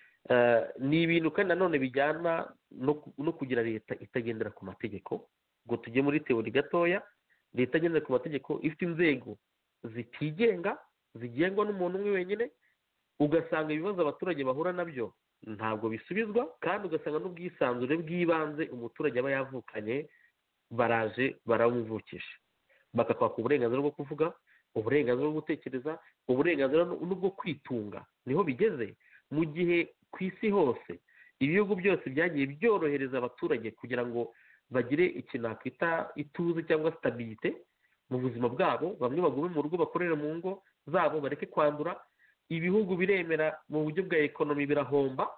Ni ibintu kandi nanone bijyana no kugira leta itagendera ku mategeko. Ngo tujye muri teori gatoya, leta igendera ku mategeko ifite inzego zitigenga zigengwa n'umuntu umwe wenyine, ugasanga ibibazo abaturage bahura nabyo ntabwo bisubizwa, kandi ugasanga n'ubwisanzure bw'ibanze umuturage aba yavukanye baraje baramuvukisha, bakakwaka uburenganzira bwo kuvuga, uburenganzira bwo gutekereza, uburenganzira n'ubwo kwitunga. Niho bigeze mu gihe ku isi hose ibihugu byose byagiye byorohereza abaturage kugira ngo bagire ikintu nakwita ituze cyangwa stabilite mu buzima bwabo, bamwe bagume mu rugo bakorera mu ngo zabo bareke kwandura. Ibihugu biremera mu buryo bwa ekonomi birahomba,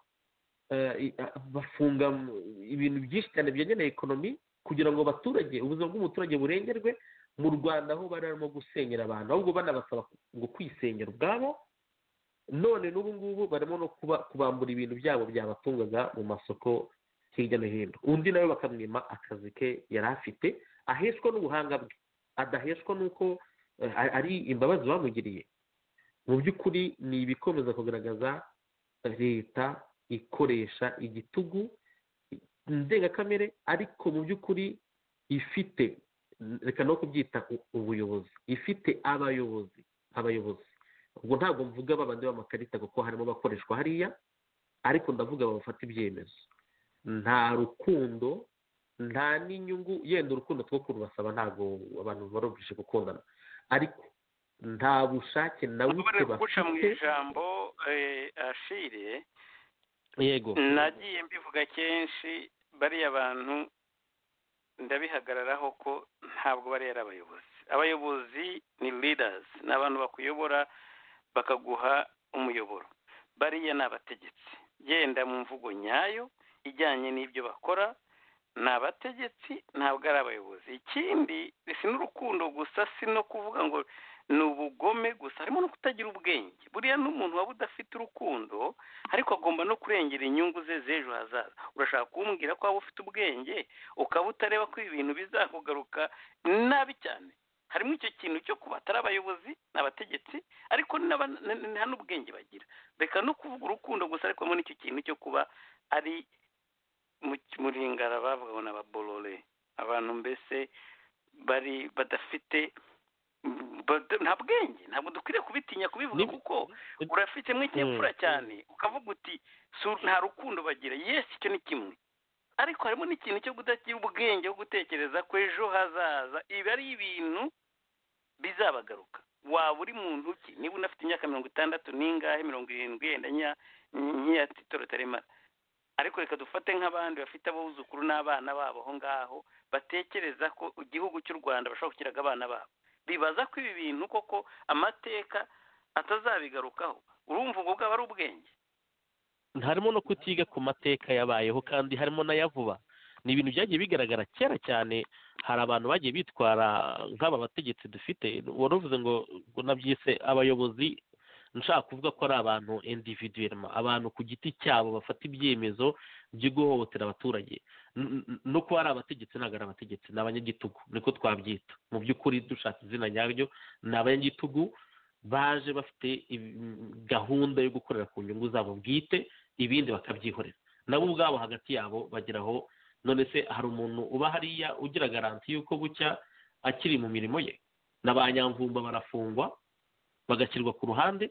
bafunga ibintu byinshi cyane byegeneye ekonomi kugira ngo abaturage, ubuzima bw'umuturage burengerwe. Mu Rwanda aho barimo gusenyera abantu, ahubwo banabasaba ngo kwisenyera ubwabo. None n'ubu ngubu barimo no kubambura ibintu byabo byabatungaga mu masoko hirya no hino. Undi nawe bakamwima akazi ke yari afite, aheshwa n'ubuhanga bwe, adaheshwa n'uko ari imbabazi bamugiriye. Mu by'ukuri ni ibikomeza kugaragaza leta ikoresha igitugu ndengakamere, ariko mu by'ukuri ifite, reka no kubyita ubuyobozi, ifite abayobozi. Ubwo ntabwo mvuga babandi b'amakarita kuko harimo bakoreshwa hariya, ariko ndavuga bafata ibyemezo. Nta rukundo, nta n'inyungu, yenda urukundo two kurubasaba ntabwo abantu barumvishe gukundana, ariko nta bushake na buke bafite. Mu ijambo Ashire, yego, nagiye mbivuga kenshi, bariya bantu ndabihagararaho ko ntabwo bari ari abayobozi. Abayobozi ni leaders, ni abantu bakuyobora bakaguha umuyoboro. Bariya ni abategetsi, genda mu mvugo nyayo ijyanye n'ibyo bakora, ni abategetsi, ntabwo ari abayobozi. Ikindi si n'urukundo gusa, si no kuvuga ngo ni ubugome gusa, harimo no kutagira ubwenge. Buriya n'umuntu waba udafite urukundo ariko agomba no kurengera inyungu ze z'ejo hazaza. Urashaka kumbwira ko waba ufite ubwenge ukaba utareba ko ibintu bizakugaruka nabi cyane? Harimo icyo kintu cyo kuba atari abayobozi, n'abategetsi, ariko nta n'ubwenge bagira. Reka no kuvuga urukundo gusa, ariko harimo n'icyo kintu cyo kuba ari muri ngara bavuga ngo n'ababorore, abantu mbese bari badafite nta bwenge. Ntabwo dukwiriye kubitinya kubivuga, kuko urafitemo ikinyabupfura cyane ukavuga uti nta rukundo bagira. Yes, icyo ni kimwe, ariko harimo n'ikintu cyo kudagira ubwenge bwo gutekereza ko ejo hazaza ibi ari ibintu bizabagaruka. Waba uri muntu ki niba unafite imyaka 60 n'ingahe 70 yenda nkiya Tito Rutaremara, ariko reka dufate nk'abandi bafite abuzukuru n'abana babo aho ngaho batekereza ko igihugu cy'u Rwanda bashobora kukiraga abana babo, bibaza ko ibi bintu koko amateka atazabigarukaho. Urumva ubwo bwaba ari ubwenge? harimo no kutiga ku mateka yabayeho, kandi harimo n'ayavuba. Ni ibintu byagiye bigaragara kera cyane. Hari abantu bagiye bitwara nk'aba bategetsi dufite, waruvuze ngo nabyise abayobozi, nshaka kuvuga ko ari abantu individuellement, abantu ku giti cyabo bafata ibyemezo byo guhohotera abaturage. No kuba ari abategetsi ntabwo ari abategetsi, ni abanyagitugu, niko twabyita. Mu by'ukuri dushaka izina nyaryo, ni abanyagitugu baje bafite gahunda yo gukorera ku nyungu zabo bwite, ibindi bakabyihorera nabo ubwabo hagati yabo bageraho. None se hari umuntu uba hariya ugira garanti y'uko bucya akiri mu mirimo ye? N'abanyamvumba barafungwa bagashyirwa ku ruhande,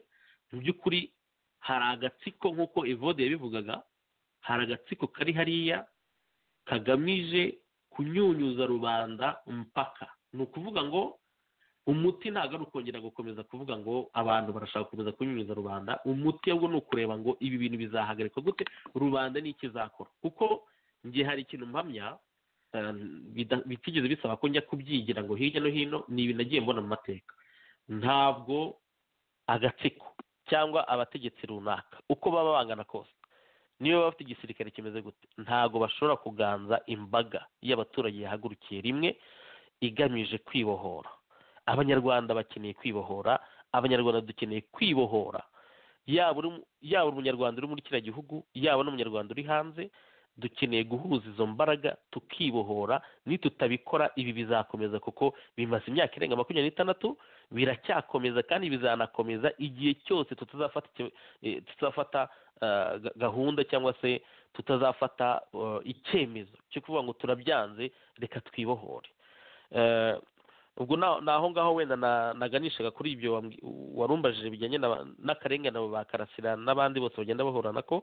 mu by'ukuri hari agatsiko nk'uko Evode yabivugaga, hari agatsiko kari hariya kagamije kunyunyuza rubanda umupaka. Ni ukuvuga ngo umuti ntabwo ari ukongera gukomeza kuvuga ngo abantu barashaka gukomeza kunyunyuza rubanda. Umuti ahubwo ni ukureba ngo ibi bintu bizahagarikwa gute, rubanda ni ikizakora. Kuko ngiye hari ikintu mpamya bitigeze bisaba ko njya kubyigira ngo hirya no hino, ni ibintu nagiye mbona mu mateka. Ntabwo agatsiko cyangwa abategetsi runaka uko baba bangana kose, niyo baba bafite igisirikare kimeze gute, ntabwo bashobora kuganza imbaga y'abaturage yahagurukiye rimwe igamije kwibohora. Abanyarwanda bakeneye kwibohora, abanyarwanda dukeneye kwibohora, yaba umunyarwanda uri muri kiriya gihugu, yaba n'umunyarwanda uri hanze, dukeneye guhuza izo mbaraga tukibohora. Nitutabikora ibi bizakomeza, kuko bimaze imyaka irenga 26, biracyakomeza kandi bizanakomeza igihe cyose tutazafata gahunda cyangwa se tutazafata icyemezo cyo kuvuga ngo turabyanze, reka twibohore. Ubwo naho ngaho wenda naganishaga kuri ibyo warumbajije bijyanye n'akarengane abo ba Karasira n'abandi bose bagenda bahura nako.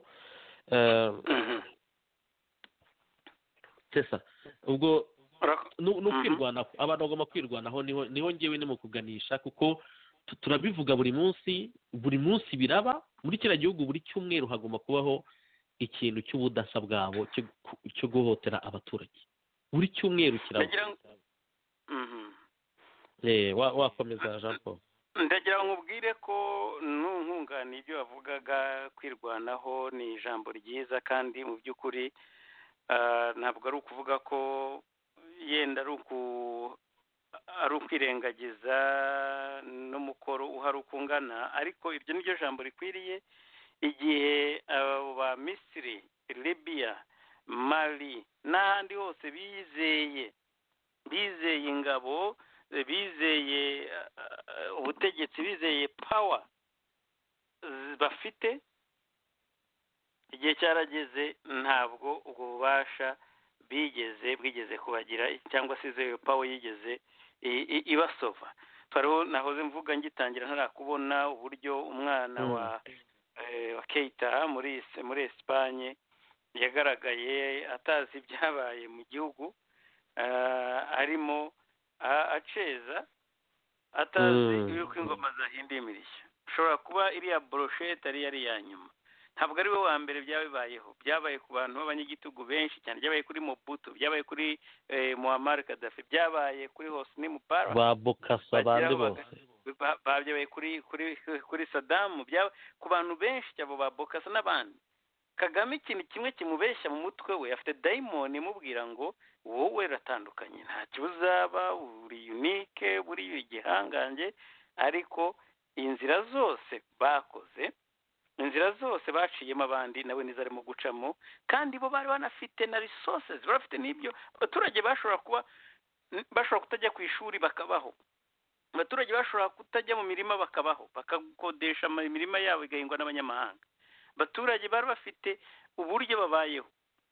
Ubwo ni ukwirwanaho, abantu bagomba kwirwanaho. Niho ngewe ni mu kuganisha, kuko turabivuga buri munsi biraba muri kiriya gihugu. Buri cyumweru hagomba kubaho ikintu cy'ubudasa bwabo cyo guhotera abaturage. Buri cyumweru kiraba. Wakomeza Jean Paul. Ndagira ngo nkubwire ko ntunkunganira ibyo wavugaga. Kwirwanaho ni ijambo ryiza, kandi mu by'ukuri ntabwo ari ukuvuga ko yenda ari ukwirengagiza n'umukoro uhari uko ungana, ariko iryo ni ryo jambo rikwiriye. Igihe abo ba Misiri, Libya, Mali n'ahandi hose bizeye ingabo, bizeye ubutegetsi, bizeye power bafite, igihe cyarageze ntabwo ubwo bubasha bwigeze kubagira, cyangwa se izo power yigeze ibasova. Twariho nahoze mvuga ngitangira ntarakubona uburyo umwana wa Keita muri Espagne yagaragaye atazi ibyabaye mu gihugu, arimo aceza atazi yuko ingoma zahinduye imirishyo. Ushobora kuba iriya brochette ari iya nyuma. Ntabwo ari we wa mbere byabayeho. Byabaye ku bantu b'abanyagitugu benshi cyane. Byabaye kuri Mobutu, byabaye kuri Muammar Gaddafi, byabaye kuri Hosni Mubarak, ba Bokassa, abandi bose byabaye kuri Saddam, ku bantu benshi cyabo ba Bokassa n'abandi. Kagame ikintu kimwe kimubeshya mu mutwe we, afite daimoni imubwira ngo wowe ratandukanye, nta kibuzaba, uri unique, buri igihangange. Ariko inzira zose bakoze, inzira zose baciyemo abandi nawe nizarimo gucamo, kandi bo bari banafite na resources, barafite n'ibyo. Abaturage bashobora kutajya ku ishuri bakabaho, abaturage bashobora kutajya mu mirima bakabaho, bakakodesha imirima yabo igahingwa n'abanyamahanga. Abaturage bari bafite uburyo babayeho,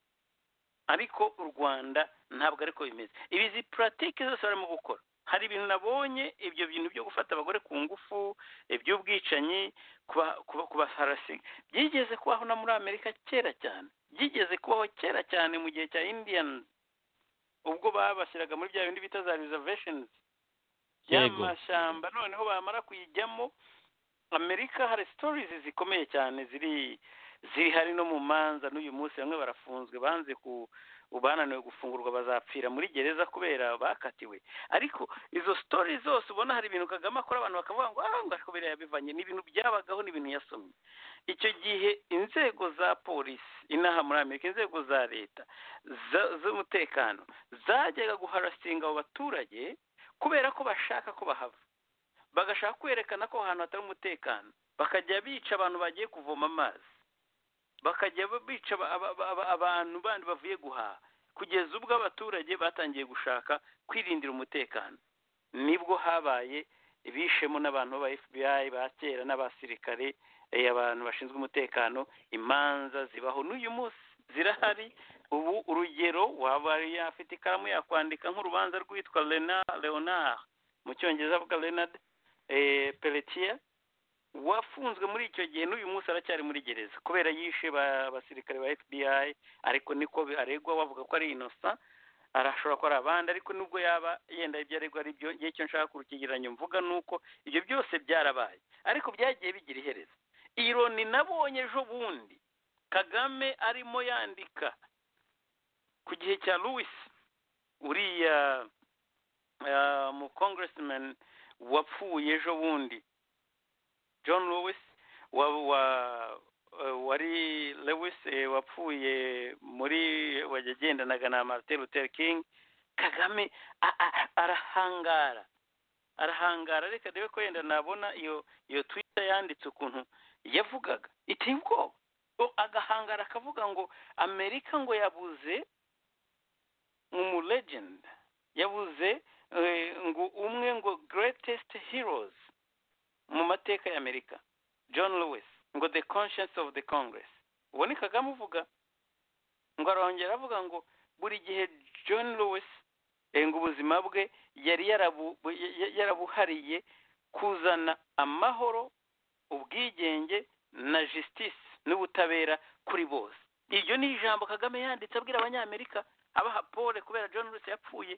ariko u Rwanda ntabwo ariko bimeze. Ibi pratique zose barimo gukora. Hari ibintu nabonye, ibyo bintu byo gufata abagore ku ngufu, iby'ubwicanyi, kubaharasi, byigeze kubaho na muri Amerika kera cyane. Byigeze kubaho kera cyane mu gihe cya Indian, ubwo babashyiraga muri bya bindi bita za reservations y'amashyamba. Noneho bamara kuyijyamo, Amerika hari stories zikomeye cyane ziri hari no mu manza n'uyu munsi. Bamwe barafunzwe, bananiwe gufungurwa, bazapfira muri gereza kubera bakatiwe. Ariko izo stories zose ubona hari ibintu Kagame akora, abantu bakavuga ngo ngo biriya yabivanye, ni ibintu byabagaho, ni ibintu yasomye. Icyo gihe inzego za polisi inaha muri Amerika, inzego za leta z'umutekano zajyaga guharasinga abo baturage kubera ko bashaka ko bahava, bagashaka kwerekana ko ahantu hatari umutekano, bakajya bica abantu bagiye kuvoma amazi, bakajya bica abantu bandi bavuye guhaha, kugeza ubwo abaturage batangiye gushaka kwirindira umutekano. Nibwo habaye bishemo n'abantu ba FBI ba kera n'abasirikare, abantu bashinzwe umutekano. Imanza zibaho n'uyu munsi, zirahari. Ubu urugero, waba afite ikaramu yakwandika nk'urubanza rwitwa Leonard, mu cyongereza avuga Leonard Pelletier, wafunzwe muri icyo gihe n'uyu munsi aracyari muri gereza kubera yishe abasirikare ba FBI, ariko niko aregwa, bavuga ko ari innocent, arashobora ko ari abandi, ariko nubwo yaba yenda ibyo aregwa ari byo, igihe cyo nshaka kurukigereranya mvuga nuko ibyo byose byarabaye, ariko byagiye bigira iherezo. Ironi nabonye ejo bundi Kagame arimo yandika ku gihe cya Lewis, uriya mu congressman wapfuye ejo bundi, John Lewis wari Lewis wapfuye muri wagendanaga na Martin Luther King. Kagame arahangara, reka debe ko yenda nabona iyo Twitter yanditse ukuntu yavugaga iteye ubwoba, agahangara akavuga ngo Amerika ngo yabuze legend, yabuze ngo umwe ngo greatest heroes mu mateka ya Amerika, John Lewis, ngo the conscience of the Congress. Uwo ni Kagame uvuga, ngo arongera avuga ngo buri gihe John Lewis ngo ubuzima bwe yari yarabuhariye kuzana amahoro, ubwigenge na justice n'ubutabera kuri bose. Iryo ni ijambo Kagame yanditse abwira abanyamerika, abaha pole kubera John Lewis yapfuye.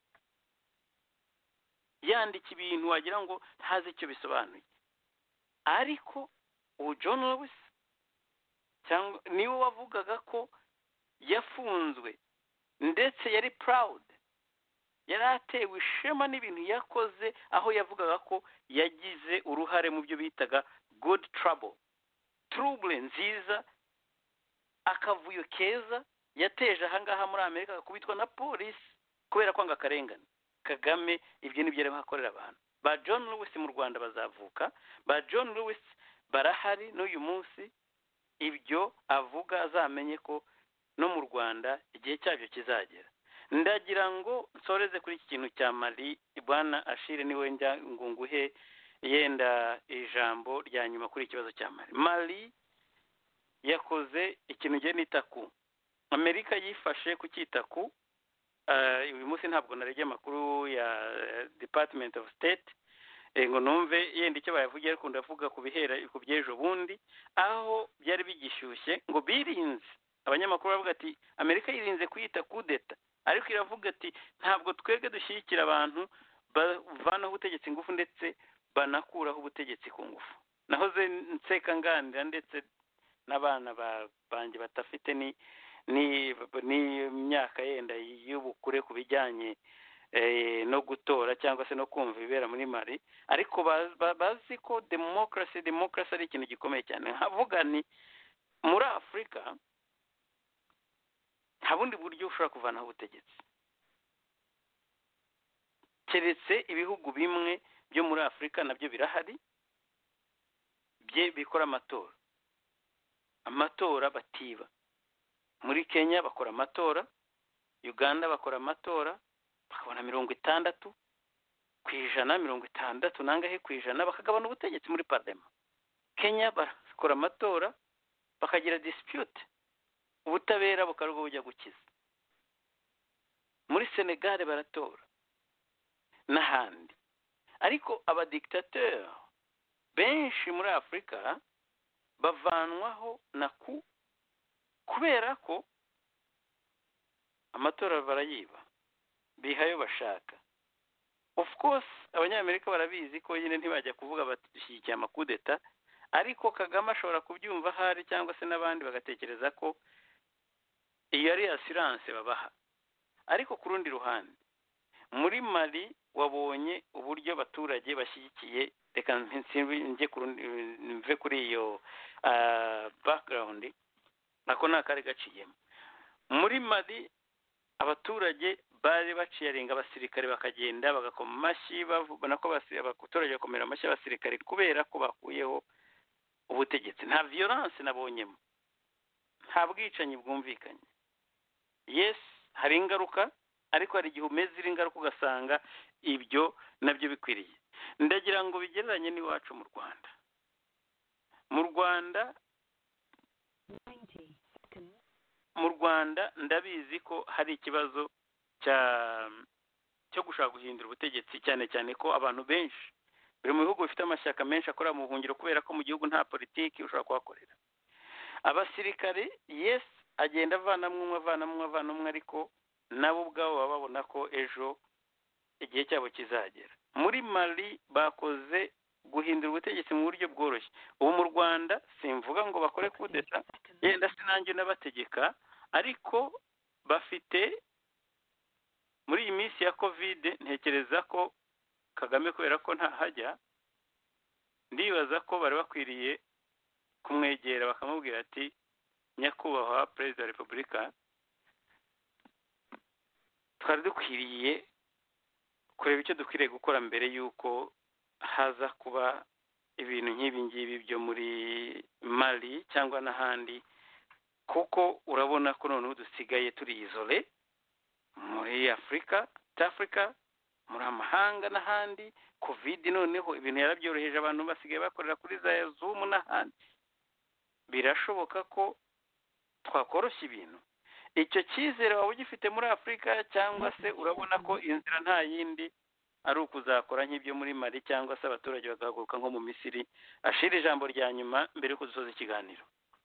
Yandika ibintu wagira ngo ntazi icyo bisobanuye, ariko uwo John Lewis cyangwa niwe wavugaga ko yafunzwe ndetse yari proud, yari atewe ishema n'ibintu yakoze, aho yavugaga ko yagize uruhare mu byo bitaga good trouble nziza, akavuyo keza yateje ahangaha muri Amerika, akubitwa na polisi kubera kwanga akarengane. Kagame ibyo nibyo arimo akorera abantu. Ba John Lewis mu Rwanda bazavuka, ba John Lewis barahari n'uyu munsi, ibyo avuga azamenye ko no mu Rwanda igihe cyabyo kizagera. Ndagira ngo nsoreze kuri iki kintu cya Mali, Bwana Ashire niwe njya nguhe yenda ijambo rya nyuma kuri ikibazo cya Mali. Mali yakoze ikintu ngiye nitaku, Amerika yifashe ku cyitaku. Uyu munsi ntabwo naregeye amakuru ya Department of State ngo numve yenda icyo bayavugiye, ariko ndavuga ku bihera ku by'ejo bundi aho byari bigishyushye, ngo birinze. Abanyamakuru bavuga ati Amerika yirinze kuyita kudeta, ariko iravuga ati ntabwo twebwe dushyigikira abantu bavanaho ubutegetsi ngufu ndetse banakuraho ubutegetsi ku ngufu. Nahoze nseka nganira ndetse n'abana banjye batafite ni imyaka yenda y'ubukure ku bijyanye no gutora cyangwa se no kumva ibibera muri Mali, ariko bazi ko demokarasi ari ikintu gikomeye cyane. Nkavuga ni muri Afurika nta bundi buryo ushobora kuvanaho ubutegetsi keretse ibihugu bimwe byo muri Afurika, nabyo birahari bikora amatora batiba. Muri Kenya bakora amatora, Uganda bakora amatora, bakabona 60%, 60 nangahe ku ijana, bakagabana ubutegetsi muri parlement. Kenya bakora amatora, bakagira dispute, ubutabera bukarwo bujya gukiza. Muri Senegal baratora n'ahandi. Ariko abadictateur benshi muri Afurika bavanwaho na kubera ko amatora barayiba, bihayo bashaka. Of course abanyamerika barabizi ko nyine ntibajya kuvuga bashyigikiye amakudeta, ariko Kagame ashobora kubyumva hari cyangwa se n'abandi bagatekereza ko iyo ari assurance babaha. Ariko ku rundi ruhande muri Mali wabonye uburyo abaturage bashyigikiye, reka mve kuri iyo background nako nakari gaciyemo. Muri Mali abaturage bari baciyarenga abasirikare bakagenda bagakoma amashyi, babona ko abaturage bakomera amashyi abasirikare kubera ko bakuyeho ubutegetsi. Nta violence nabonyemo, nta bwicanyi bwumvikanye. Yes, hari ingaruka, ariko hari igihe umeze ingaruka ugasanga ibyo nabyo bikwiriye. Ndagira ngo bigereranye n'iwacu mu Rwanda. Mu Rwanda ndabizi ko hari ikibazo cyo gushaka guhindura ubutegetsi, cyane cyane ko abantu benshi biri mu bihugu bifite amashyaka menshi akorera mu buhungiro kubera ko mu gihugu nta politiki ushobora kuhakorera. Abasirikare yes agenda avanamwe ariko nabo ubwabo baba babona ko ejo igihe cyabo kizagera. Muri Mali bakoze guhindura ubutegetsi mu buryo bworoshye. Ubu mu Rwanda simvuga ngo bakore kudeta, yenda sinanjye n'abategeka, ariko bafite muri iyi minsi ya covid ntekereza ko Kagame kubera ko ntahajya, ndibaza ko bari bakwiriye kumwegera bakamubwira ati nyakubahwa perezida wa repubulika, twari dukwiriye kureba icyo dukwiriye gukora mbere y'uko haza kuba ibintu nk'ibi ngibi byo muri Mali cyangwa n'ahandi, kuko urabona ko noneho dusigaye turi izole muri Afurika, muri amahanga n'ahandi. Covid noneho ibintu yarabyoroheje, abantu basigaye bakorera kuri za Zoom n'ahandi. Birashoboka ko twakoroshya ibintu. Icyo cyizere waba ugifite muri Afurika, cyangwa se urabona ko inzira nta yindi ari ukuzakora nk'ibyo muri Mali, cyangwa se abaturage bagahaguruka nko mu Misiri? Ashira ijambo rya nyuma mbere yo kudusoza ikiganiro.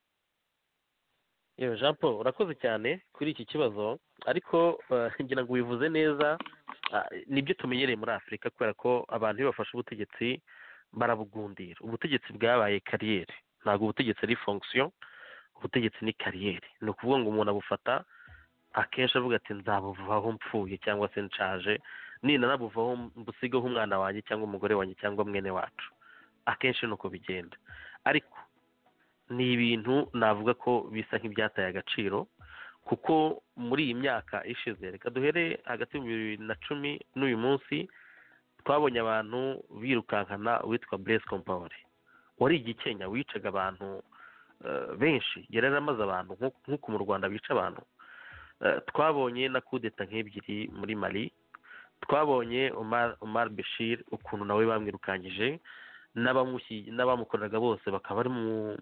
yewe Jean Paul urakoze cyane kuri iki kibazo, ariko ngira ngo wivuze neza. Nibyo tumenyereye muri Afurika kubera ko abantu iyo bafashe ubutegetsi barabugundira. Ubutegetsi bwabaye kariyeri, ntabwo ubutegetsi ari fonction, ubutegetsi ni kariyeri. Ni ukuvuga ngo umuntu abufata akenshi avuga ati nzabuvaho mpfuye cyangwa se nshaje, nina nabuvaho mbusigaho umwana wanjye cyangwa umugore wanjye cyangwa mwene wacu. Akenshi nuko bigenda, ariko ni ibintu navuga ko bisa nk'ibyataye agaciro, kuko muri iyi myaka ishize, reka duhere hagati mu 2010 n'uyu munsi, twabonye abantu birukankana uwitwa Blaise Compaoré, wari igikenya wicaga abantu benshi, yararamaze abantu nk'uko mu Rwanda bica abantu. Twabonye na kudeta nk'ebyiri muri Mali, twabonye Omar Bashir ukuntu nawe bamwirukangije, n'abamukoreraga bose bakaba bari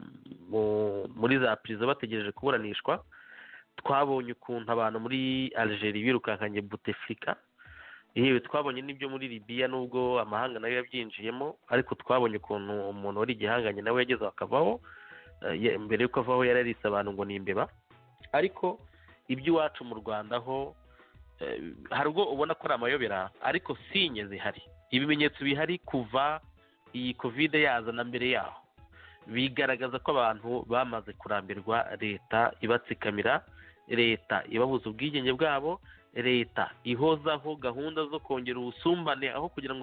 muri za prison bategereje kuburanishwa. Twabonye ukuntu abantu muri Algeria birukankanye Bouteflika, yewe twabonye n'ibyo muri Libya nubwo amahanga nayo yabyinjiyemo, ariko twabonye ukuntu umuntu wari igihanganye nawe yageze akavaho, mbere yuko avaho yararise abantu ngo ni imbeba. Ariko iby'iwacu mu Rwanda ho hari ubwo ubona ko ari amayobera, ariko sinye zihari, ibimenyetso bihari kuva iyi covid yaza na mbere yaho, bigaragaza ko abantu bamaze kurambirwa leta ibatsikamira, leta ibabuza ubwigenge bwabo, leta ihozaho gahunda zo kongera ubusumbane aho kugira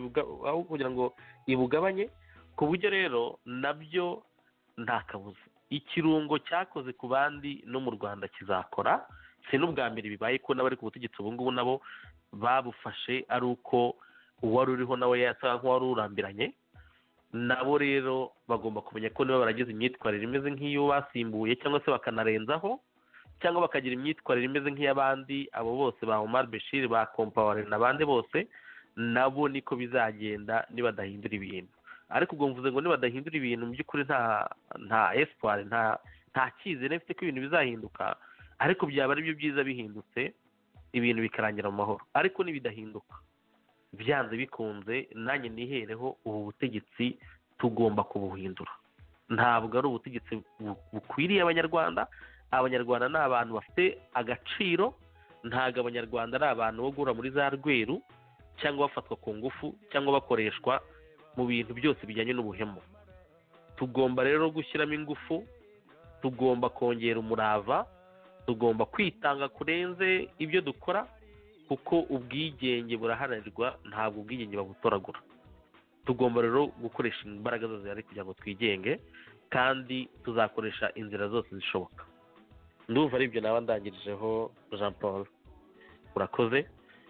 ngo ibugabanye. Ku buryo rero nabyo nta kabuza ikirungo cyakoze ku bandi no mu Rwanda kizakora. Si n'ubwa mbere bibaye ko n'abari ku butegetsi ubu ngubu nabo babufashe ari uko uwari uriho nawe yasa nk'uwari urambiranye. Nabo rero bagomba kumenya ko niba baragize imyitwarire imeze nk'iyo basimbuye cyangwa se bakanarenzaho, cyangwa bakagira imyitwarire imeze nk'iy'abandi, abo bose ba Omar Bashir, ba Compaoré n'abandi bose, nabo niko bizagenda nibadahindura ibintu. Ariko ubwo mvuze ngo nibadahindura ibintu mu by'ukuri nta espoir, nta cyizere mfite ko ibintu bizahinduka, ariko byaba ari byo byiza bihindutse, ibintu bikarangira mu mahoro. Ariko nibidahinduka, byanze bikunze nanjye nihereho, ubu butegetsi tugomba kubuhindura. Ntabwo ari ubutegetsi bukwiriye Abanyarwanda. Abanyarwanda ni abantu bafite agaciro, ntabwo Abanyarwanda ari abantu bo guhura muri za rweru cyangwa bafatwa ku ngufu cyangwa bakoreshwa mu bintu byose bijyanye n'ubuhemu. Tugomba rero gushyiramo ingufu, tugomba kongera umurava, tugomba kwitanga kurenze ibyo dukora, kuko ubwigenge buraharanirwa, ntabwo ubwigenge babutoragura. Tugomba rero gukoresha imbaraga zose zihari kugira ngo twigenge, kandi tuzakoresha inzira zose zishoboka. Ndumva ari ibyo naba ndangirijeho Jean Paul, urakoze.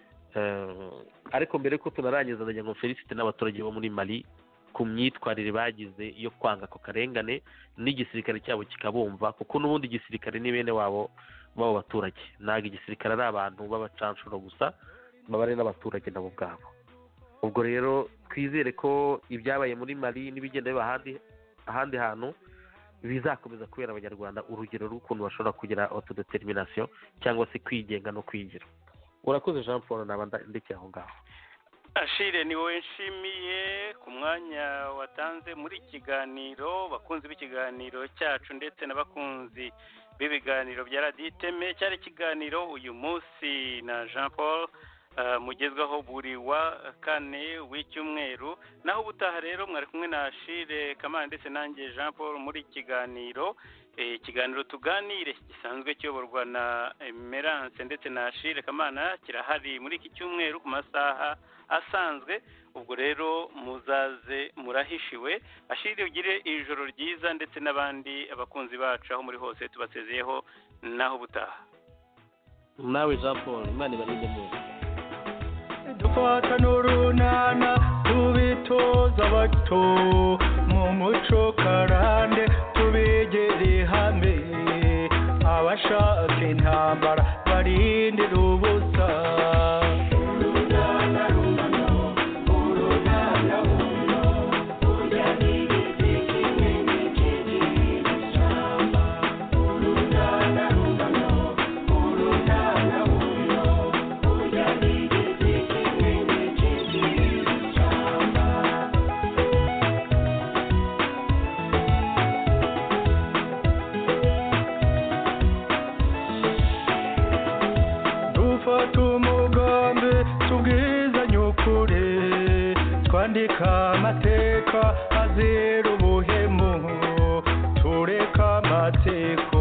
Ariko mbere ko tunarangiza ndagira ngo felicite n'abaturage bo muri Mali ku myitwarire bagize yo kwanga ako karengane, n'igisirikare cyabo kikabumva, kuko n'ubundi igisirikare ni bene wabo b'abo baturage. Ntabwo igisirikare ari abantu b'abacanshuro gusa, baba ari n'abaturage nabo ubwabo. Ubwo rero twizere ko ibyabaye muri Mali n'ibigenda biba ahandi hantu bizakomeza kubera Abanyarwanda urugero rw'ukuntu bashobora kugira autodetermination cyangwa se kwigenga no kwigira. Urakoze Jean Paul, naba ndekeye aho ngaho. Ashire ni wowe nshimiye ku mwanya watanze muri ikiganiro, bakunzi b'ikiganiro cyacu ndetse n'abakunzi b'ibiganiro bya radiyo iteme. Cyari ikiganiro uyu munsi na Jean Paul mugezwaho buri wa kane w'icyumweru, naho ubutaha rero mwari kumwe na Ashire Kamana ndetse nanjye Jean Paul muri ikiganiro tuganire gisanzwe kiyoborwa na Emerance ndetse na Ashire Kamana, kirahari muri iki cyumweru ku masaha asanzwe. Ubwo rero muzaze murahishiwe. Ashire ugire ijoro ryiza ndetse n'abandi abakunzi bacu aho muri hose tubasezeyeho, naho ubutaha. nawe Jean Paul Imana ibarinde neza. Dufata n'urunana tubitoza bato mu muco karande tubegere hamwe, abashaka intambara barindira ubusa. Twandika amateka azira ubuhemu, tureka amateko